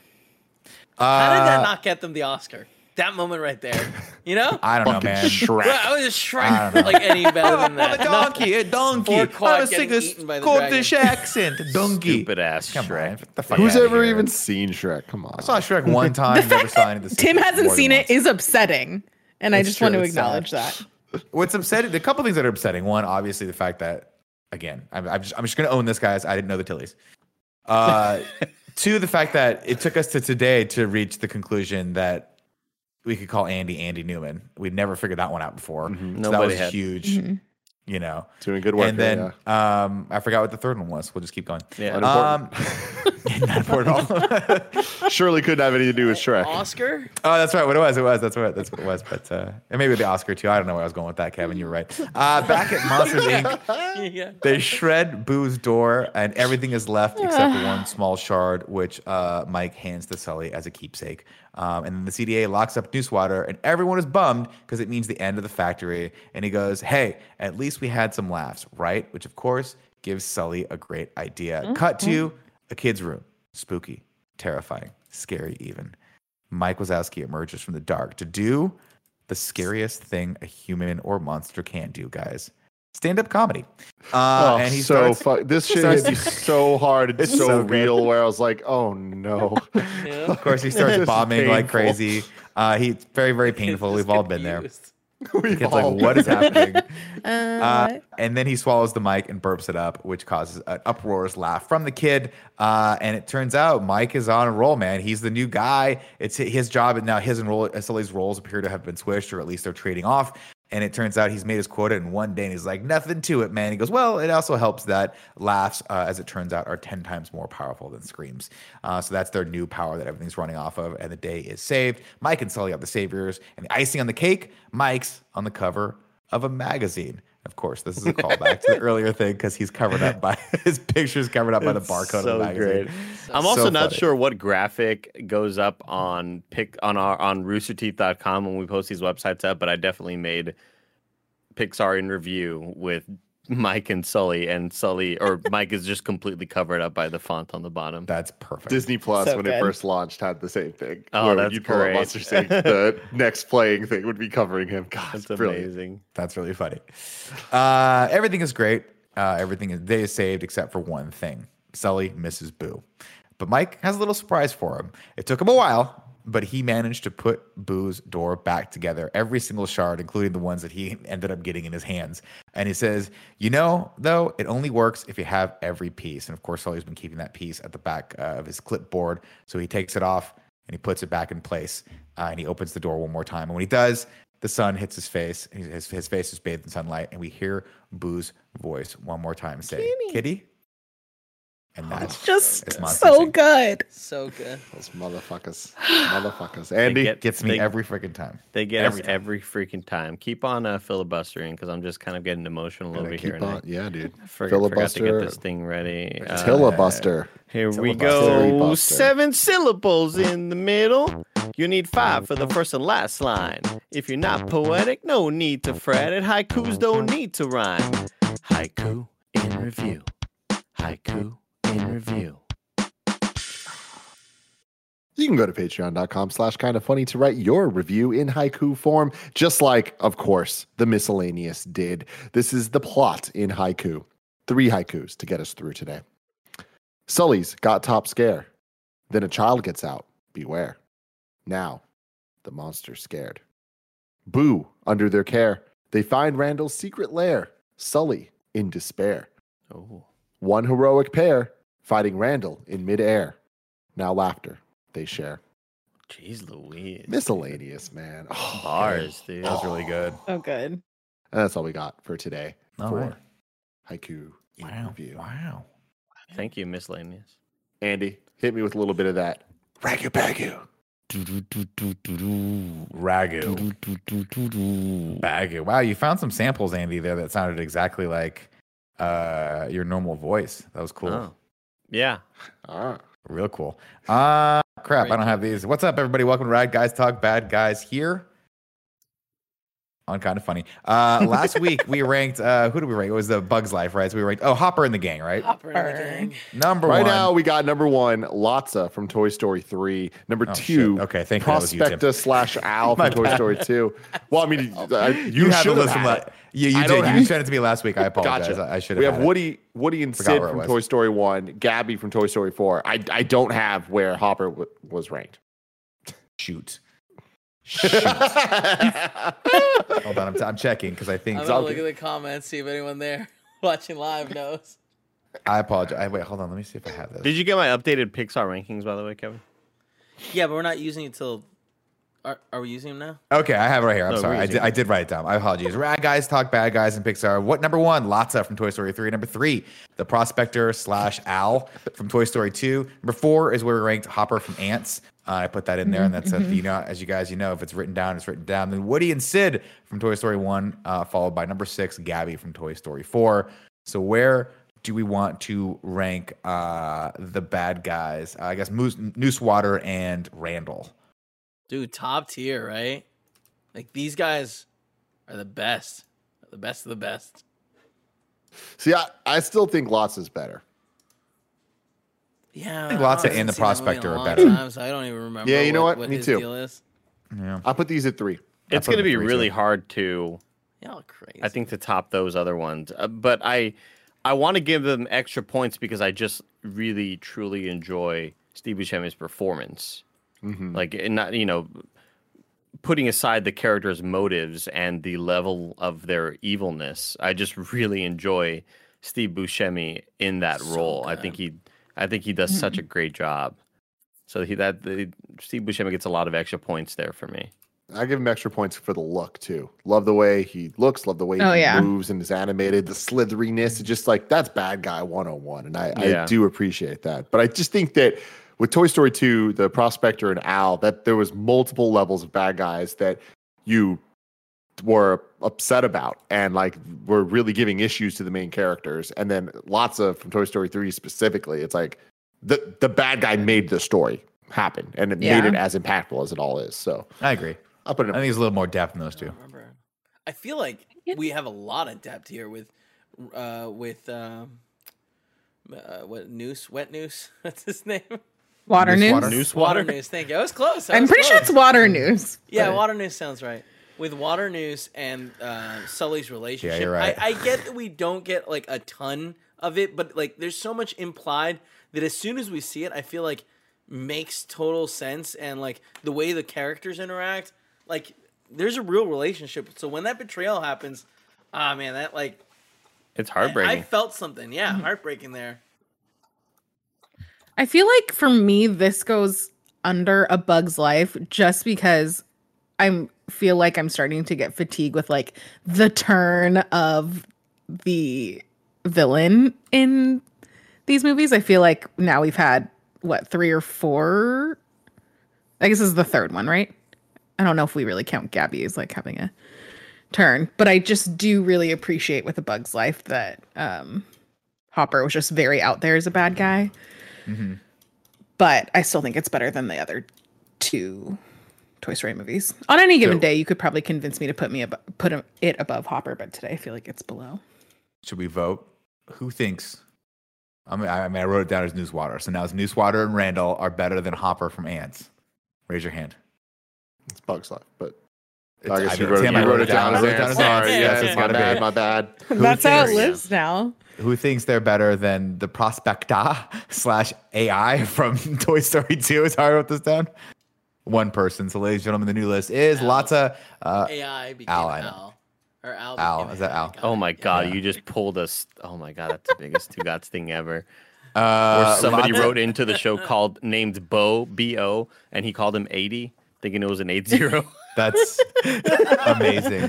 How did that
Uh,
not get them the Oscar? That moment right there. You know?
I don't know,
Fucking
man.
Shrek.
Well, I was just
I
trying
don't know.
like any better than that.
a donkey, a donkey.
Or quad
I was
getting
singing
eaten by
a
the
Scottish accent. A donkey.
stupid ass
Come
Shrek.
on. Get the fuck
Who's
outta
ever
here.
even seen Shrek? Come on.
I saw Shrek one time, never saw any of the
Tim
sequels
hasn't
more than
seen it
once.
is upsetting. And I
It's
just
true,
want to
it's sad.
acknowledge that.
What's upsetting? A couple things that are upsetting. One, obviously, the fact that again, I'm, I'm just I'm just gonna own this, guys. I didn't know the Tillies. Uh, two, the fact that it took us to today to reach the conclusion that we could call Andy Andy Newman. We'd never figured that one out before. So that
Nobody
was
had.
huge.
Mhm.
You know,
Doing good work.
and
there,
then um, I forgot what the third one was. We'll just keep going.
Yeah.
Um, not important at all.
yeah. Surely couldn't have anything to do with Shrek.
Oscar?
Oh, that's right. What it was, it was. That's what. That's what it was. But uh, and maybe the Oscar too. I don't know where I was going with that, Kevin. You were right. Uh, back at Monsters Incorporated,
Yeah.
they shred Boo's door, and everything is left except for one small shard, which uh, Mike hands to Sully as a keepsake. Um, and then the C D A locks up Newswater, and everyone is bummed because it means the end of the factory. And he goes, "Hey, at least we had some laughs, right?" Which, of course, gives Sully a great idea.
Mm-hmm.
Cut to a kid's room. Spooky, terrifying, scary even. Mike Wazowski emerges from the dark to do the scariest thing a human or monster can do, guys. Stand-up comedy. Uh,
Oh,
and he
so
starts,
fu- this shit
starts-
hit me so hard and
It's
so,
so good.
real. Where I was like, "Oh no!"
Yeah.
of course, he
This
starts
is
bombing like
painful.
crazy. Uh, he's very, very painful.
Just
We've all been there.
confused.
We've
Kid's
all
like, what is happening?
Uh,
Uh, and then he swallows the mic and burps it up, which causes an uproarious laugh from the kid. Uh, and it turns out Mike is on a roll, man. He's the new guy. It's his job. And now his and role, Sully's roles appear to have been switched, or at least they're trading off. And it turns out he's made his quota in one day. And he's like, nothing to it, man. He goes, well, it also helps that laughs, uh, as it turns out, are ten times more powerful than screams. Uh, so that's their new power that everything's running off of. And the day is saved. Mike and Sully are the saviors. And the icing on the cake, Mike's on the cover of a magazine. Of course, this is a callback to the earlier thing because he's covered up by his picture's covered up by the barcode
so
of the magazine.
great. I'm also
So
not
funny.
sure what graphic goes up on pick on our on rooster teeth dot com when we post these websites up, but I definitely made Pixar in review with Mike and Sully, and Sully or Mike is just completely covered up by the font on the bottom.
That's perfect.
Disney Plus,
So
when
good.
it first launched, had the same thing.
Oh,
where
that's
you'd pull up
great.
Monsters, Incorporated, the next playing thing would be covering him. God,
That's
it's brilliant.
amazing.
That's really funny. Uh, everything is great. Uh, everything is day is saved except for one thing. Sully misses Boo. But Mike has a little surprise for him. It took him a while, but he managed to put Boo's door back together, every single shard, including the ones that he ended up getting in his hands. And he says, you know, though, it only works if you have every piece. And of course, Sully's been keeping that piece at the back uh, of his clipboard. So he takes it off and he puts it back in place. Uh, and he opens the door one more time. And when he does, the sun hits his face. His, his face is bathed in sunlight. And we hear Boo's voice one more time say, Kitty. Kitty? And that's
Just
it's Monsters,
so
Incorporated.
good.
So good.
Those motherfuckers. Motherfuckers. Andy,
get-
Gets me
They-
every freaking time.
They get
Every
us
time.
every freaking time. Keep on uh, filibustering because I'm just kind of getting emotional
gotta
over
keep
here.
on.
And
Yeah, dude.
I for- forgot to
Filibuster.
get this thing ready. Uh,
Filibuster.
Here we
Filibuster.
go.
Filibuster.
Seven syllables in the middle. You need five for the first and last line. If you're not poetic, no need to fret it. Haikus don't need to rhyme. Haiku in review. Haiku in review.
You can go to patreon.com slash kind of funny to write your review in haiku form, just like, of course, the miscellaneous did. This is the plot in haiku. Three haikus to get us through today. Sully's got top scare. Then a child gets out. Beware. Now, the monster's scared. Boo, under their care. They find Randall's secret lair. Sully, in despair.
Oh,
One heroic pair, fighting Randall in midair. Now laughter they share.
jeez Louise.
Miscellaneous, man. Oh,
Bars, dude.
That was really good.
So good.
And that's all we got for today
All
for
right.
Haiku in
Wow.
review.
Wow.
Thank you, miscellaneous.
Andy, hit me with a little bit of that. Ragu bagu.
Ragu. Bagu. Wow, you found some samples, Andy, there that sounded exactly like uh, your normal voice. That was cool.
Oh. Yeah.
Ah.
Real cool. Uh crap,
Great
I don't have these. What's up, everybody? Welcome to Rad Guys Talk Bad Guys here on Kind of Funny. Uh last week we ranked uh who did we rank? It was the Bugs Life, right? So we ranked oh Hopper and the Gang, right?
Hopper and the gang.
Number
Right
one.
now, we got number one, Lotsa from Toy Story three. Number
Oh,
two,
shit. Okay, thank you. That was you, Tim.
Prospecta slash Al
My
from Toy
bad.
Story two. Well, I mean, I, you,
you had the
should have
list from
had
la-
it.
Yeah, you
I
did.
don't
You
have-
sent it to me last week. I apologize.
Gotcha.
I, I should have.
We have
had it.
Woody, Woody and
Forgot
Sid
where it
from
was.
Toy Story one, Gabby from Toy Story four. I, I don't have where Hopper w- was ranked.
Shoot. Shoot. Hold on, I'm, I'm checking because I think
I'm gonna look at the comments, see if anyone there watching live knows.
I apologize. I, wait, hold on. Let me see if I have this.
Did you get my updated Pixar rankings, by the way, Kevin?
Yeah, but we're not using it till. Are, are we using them now?
Okay, I have it right here. I'm
No,
sorry.
we're
I did,
using
I did write it down. I apologize. Rad Guys Talk Bad Guys in Pixar. What number one? Lotsa from Toy Story three. Number three, the Prospector slash Al from Toy Story two. Number four is where we ranked Hopper from Ants. Uh, I put that in there, and that's a, you know, as you guys you know, if it's written down, it's written down. Then Woody and Sid from Toy Story one, uh, followed by number six, Gabby from Toy Story four. So where do we want to rank uh, the bad guys? Uh, I guess Moose, Noosewater and Randall.
Dude, top tier, right? Like these guys are the best. The best of the best.
See, I, I still think Lotsa's better.
Yeah,
I think Lotsa
haven't
and the
seen that movie in
Prospector
a
are
long
better.
time, so I don't even remember.
Yeah, you know what?
What
Me
his
too.
deal is.
Yeah.
I put these at three.
It's
put
going to
them
be
three,
really
too.
hard to,
Y'all crazy.
I think, to top those other ones. Uh, but I, I want to give them extra points because I just really, truly enjoy Steve Buscemi's performance.
Mm-hmm.
Like, and not you know, putting aside the characters' motives and the level of their evilness, I just really enjoy Steve Buscemi in that
So
role. I
good.
think he, I think he does such a great job. So he that the, Steve Buscemi gets a lot of extra points there for me.
I give him extra points for the look too. Love the way he looks, love the way
Oh,
he
yeah.
moves and is animated, the slitheriness. It's just like that's bad guy one oh one. And I,
Yeah.
I do appreciate that. But I just think that with Toy Story two, the Prospector and Al, that there was multiple levels of bad guys that you were upset about and like were really giving issues to the main characters. And then lots of from Toy Story three specifically, it's like the the bad guy made the story happen and it
Yeah.
made it as impactful as it all is. So
I agree.
I'll put it
I
in.
think there's a little more depth in those two.
I feel like we have a lot of depth here with, uh, with um, uh, what Noose, Wet Noose. What's his name?
Water
Noose
news.
water?
Noose
Water
water.
Noose. Thank you. I was close. I
I'm
was
pretty sure
close.
it's water news.
Yeah,
but-
Water News sounds right. With Water News and uh, Sully's relationship,
you're right.
I, I get that we don't get like a ton of it, but like there's so much implied that as soon as we see it, I feel like makes total sense, and like the way the characters interact, like there's a real relationship. So when that betrayal happens, ah man, that like
It's
I,
heartbreaking.
I felt something, yeah, heartbreaking there.
I feel like for me, this goes under A Bug's Life just because I feel like I'm starting to get fatigued with like the turn of the villain in these movies. I feel like now we've had what three or four. I guess this is the third one, right? I don't know if we really count Gabby as like having a turn, but I just do really appreciate with A Bug's Life that um, Hopper was just very out there as a bad guy.
Mm-hmm.
But I still think it's better than the other two Toy Story movies. On any given
So-
day, you could probably convince me to put me ab- put a- it above Hopper, but today I feel like it's below.
Should we vote? Who thinks? I mean, I, mean, I wrote it down as Newswater. So now it's Newswater and Randall are better than Hopper from Ants. Raise your hand.
It's Bug's Life, but
It's-
I guess
I
you
did-
wrote,
Tim,
you
I
wrote it down.
I
as
wrote it down
Ants.
as
Sorry,
Ants.
yes,
Yeah,
it's my
yeah.
bad. My bad.
That's how it
thinks-
lives now.
Who thinks they're better than the Prospecta slash A I from Toy Story two? Is how I wrote this down. One person. So, ladies and gentlemen, the new list is
Al.
Lotta. Uh,
A I became
Al,
Al,
I know.
or Al.
Al,
became
is that
A I.
Al?
Got
Oh
it.
my
Yeah.
god,
Yeah.
you just pulled us. Oh my god, that's the biggest two gots thing ever. Or
uh,
somebody
Lotta-
wrote into the show called named Bo B O, and he called him eighty, thinking it was an eight zero.
That's amazing.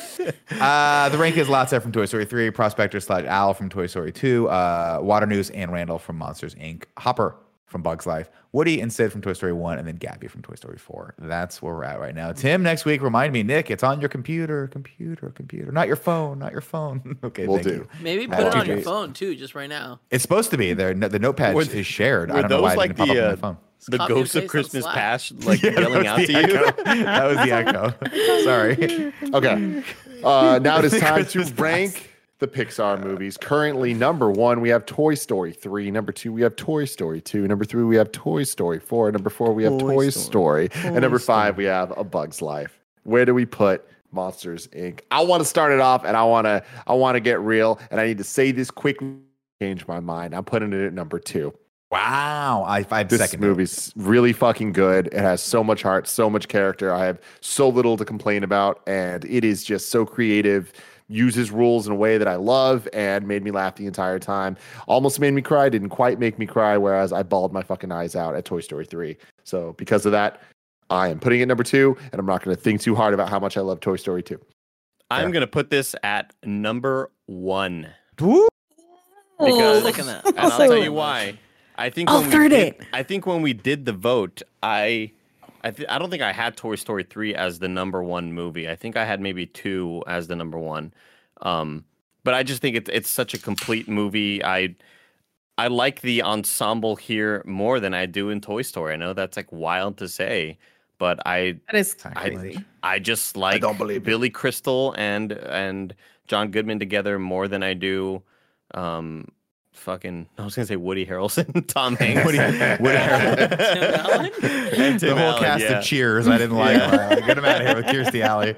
Uh, the rank is Lotta from Toy Story three, Prospector slash Al from Toy Story two, uh, Water News and Randall from Monsters Incorporated, Hopper from Bug's Life, Woody and Sid from Toy Story one, and then Gabby from Toy Story four. That's where we're at right now. Tim, next week, remind me, Nick, it's on your computer, computer, computer, not your phone, not your phone. Okay,
Will
thank
do.
you.
Maybe
I
put it on your
appreciate-
phone too, just right now.
It's supposed to be there. The notepad
Were-
is shared. I
were
don't know
those
why it
like
didn't pop
the,
up on
uh,
my phone.
The
Copy and
ghosts of
paste on
Christmas
Slack.
past, like
Yeah, that
yelling
was
out
the
to you.
echo. That was the echo. Sorry.
Okay. Uh, now it is time to
Christmas
rank the Pixar movies. Currently, number one, we have Toy Story three. Number two, we have Toy Story two. Number three, we have Toy Story four. Number four, we have Toy, Story. And number five, we have A Bug's Life. Where do we put Monsters Incorporated? I want to start it off, and I want to I want to get real, and I need to say this quickly. Change my mind. I'm putting it at number two.
Wow. I, I
This
second
movie's really fucking good. It has so much heart, so much character. I have so little to complain about, and it is just so creative. Uses rules in a way that I love and made me laugh the entire time. Almost made me cry, didn't quite make me cry, whereas I bawled my fucking eyes out at Toy Story three. So because of that, I am putting it number two, and I'm not going to think too hard about how much I love Toy Story two.
I'm gonna put this at number one
Woo!
because,
Second that.
and I'll tell you why. I think
I'll
when we
third
did,
it.
I think when we did the vote, I, I, th- I don't think I had Toy Story three as the number one movie. I think I had maybe two as the number one. Um, but I just think it's it's such a complete movie. I, I like the ensemble here more than I do in Toy Story. I know that's like wild to say, but I
That is
I,
crazy.
I just like
don't believe it.
Billy Crystal and and John Goodman together more than I do um fucking I was gonna say Woody Harrelson, Tom Hanks.
Woody, Woody Harrelson.
Tim Allen?
And
The
Tim
whole
Allen,
cast
yeah.
of Cheers. I didn't like.
Yeah.
Get him out of here with Kirstie Alley.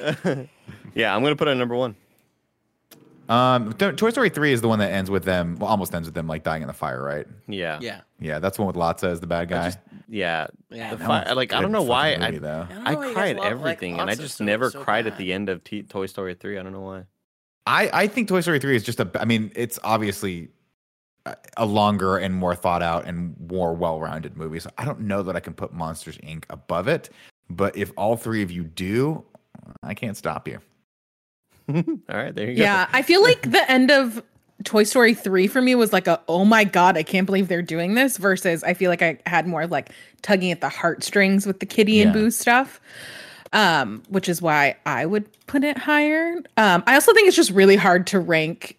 Yeah, I'm gonna put it at number one.
Um, To- Toy Story three is the one that ends with them. Well, almost ends with them like dying in the fire, right?
Yeah.
Yeah.
Yeah, that's the one with Lotsa as the bad guy.
Yeah.
Yeah.
The
That
fi-
one's
like I
good
don't know why
fucking
I
movie, though.
I don't
I
know why you
cry
guys
at
love, like,
everything and I
Lotsa
just
so-
never
so
cried at
bad.
the end of T- Toy Story three. I don't know why.
I, I think Toy Story three is just a. I mean, it's obviously a- a longer and more thought out and more well rounded movie. So I don't know that I can put Monsters Incorporated above it. But if all three of you do, I can't stop you.
All right, there you go.
Yeah, I feel like the end of Toy Story three for me was like a oh my god, I can't believe they're doing this versus I feel like I had more like tugging at the heartstrings with the Kitty and
Yeah.
Boo stuff. um, which is why I would put it higher. Um, I also think it's just really hard to rank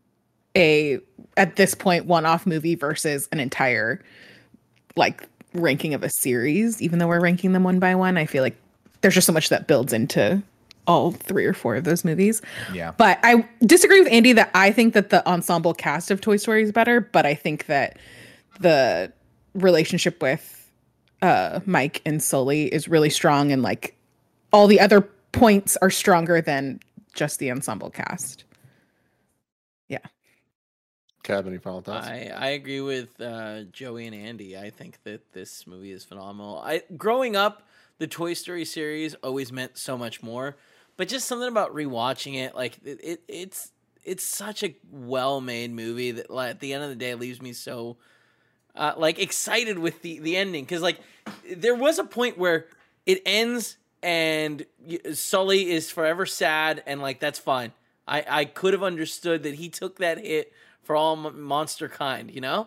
a at this point one-off movie versus an entire like ranking of a series. Even though we're ranking them one by one, I feel like there's just so much that builds into all three or four of those movies.
Yeah.
But I disagree with Andy that I think that the ensemble cast of Toy Story is better, but I think that the relationship with uh, Mike and Sully is really strong, and like all the other points are stronger than just the ensemble cast. Yeah.
Kev, any final thoughts?
I, I agree with uh, Joey and Andy. I think that this movie is phenomenal. I growing up, the Toy Story series always meant so much more. But just something about rewatching it, like it, it it's it's such a well-made movie that like, at the end of the day leaves me so uh, like excited with the the ending, because like there was a point where it ends and Sully is forever sad, and like that's fine. I I could have understood that he took that hit for all monster kind, you know,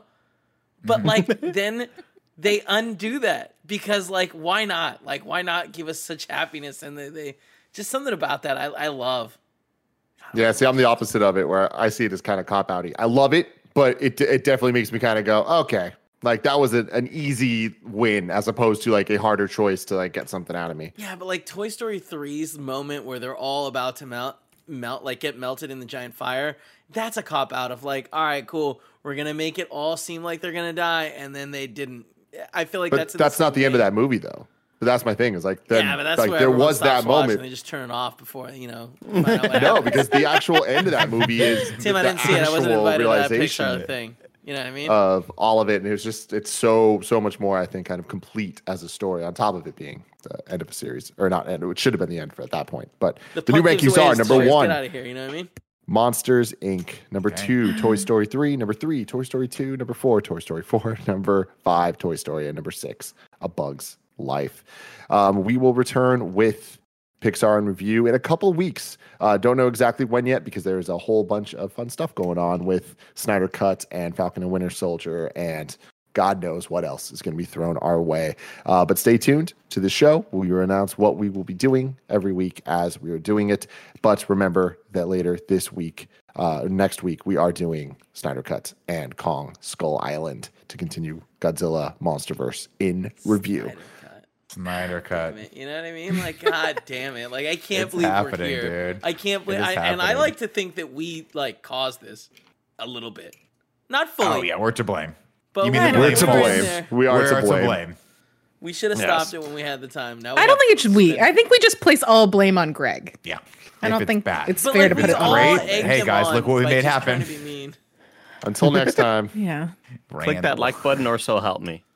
but like then they undo that because like why not? Like why not give us such happiness? And they, they just something about that I, I love.
Yeah, see, I'm the opposite of it, where I see it as kind of cop-outy. I love it, but it it definitely makes me kind of go, okay, like that was a, an easy win as opposed to like a harder choice to like get something out of me.
Yeah, but like Toy Story three's moment where they're all about to melt, melt, like get melted in the giant fire. That's a cop out of like, all right, cool, we're gonna make it all seem like they're gonna die, and then they didn't. I feel like
but
that's
that's not the
way.
end of that movie though. But that's my thing is like, then,
yeah, but that's
like
where
there was that moment.
And they just turn it off before you know.
No, because the actual end of that movie is
Tim.
the
I didn't see it. I wasn't invited to that
realization
Pixar thing. You know what I mean?
Of all of it, and it was just it's so so much more. I think kind of complete as a story on top of it being the end of a series, or not end. It should have been the end for at that point. But the, the new rankings are number
toys.
one.
Get out of here. You know what I mean?
Monsters, Incorporated. Number okay. two, Toy Story three. Number three, Toy Story two. Number four, Toy Story four. Number five, Toy Story. And number six, A Bug's Life. Um, we will return with Pixar in review in a couple of weeks. Uh, don't know exactly when yet because there's a whole bunch of fun stuff going on with Snyder Cut and Falcon and Winter Soldier and God knows what else is going to be thrown our way. Uh, but stay tuned to the show. We will announce what we will be doing every week as we are doing it. But remember that later this week, uh, next week, we are doing Snyder Cut and Kong Skull Island to continue Godzilla Monsterverse in review.
Snyder Cut.
Snyder Cut.
It, you know what I mean? Like, God damn it. Like, I can't
it's
believe
happening,
we're here.
Dude.
I can't believe I, And I like to think that we, like, caused this a little bit. Not fully.
Oh, yeah, we're to blame.
But
you mean
we're,
we're to blame. We are
we're
to blame.
to blame.
We should have
yes.
stopped it when we had the time. Now
I don't think it should we. I think we just place all blame on Greg.
Yeah.
I don't
it's
think
bad.
it's
but
fair
like,
to put
we
it on
all
great.
egged
Hey,
him
guys,
on
look what we
by
made
just
happen.
trying to be mean.
Until next time.
Yeah.
Click that like button or so help me.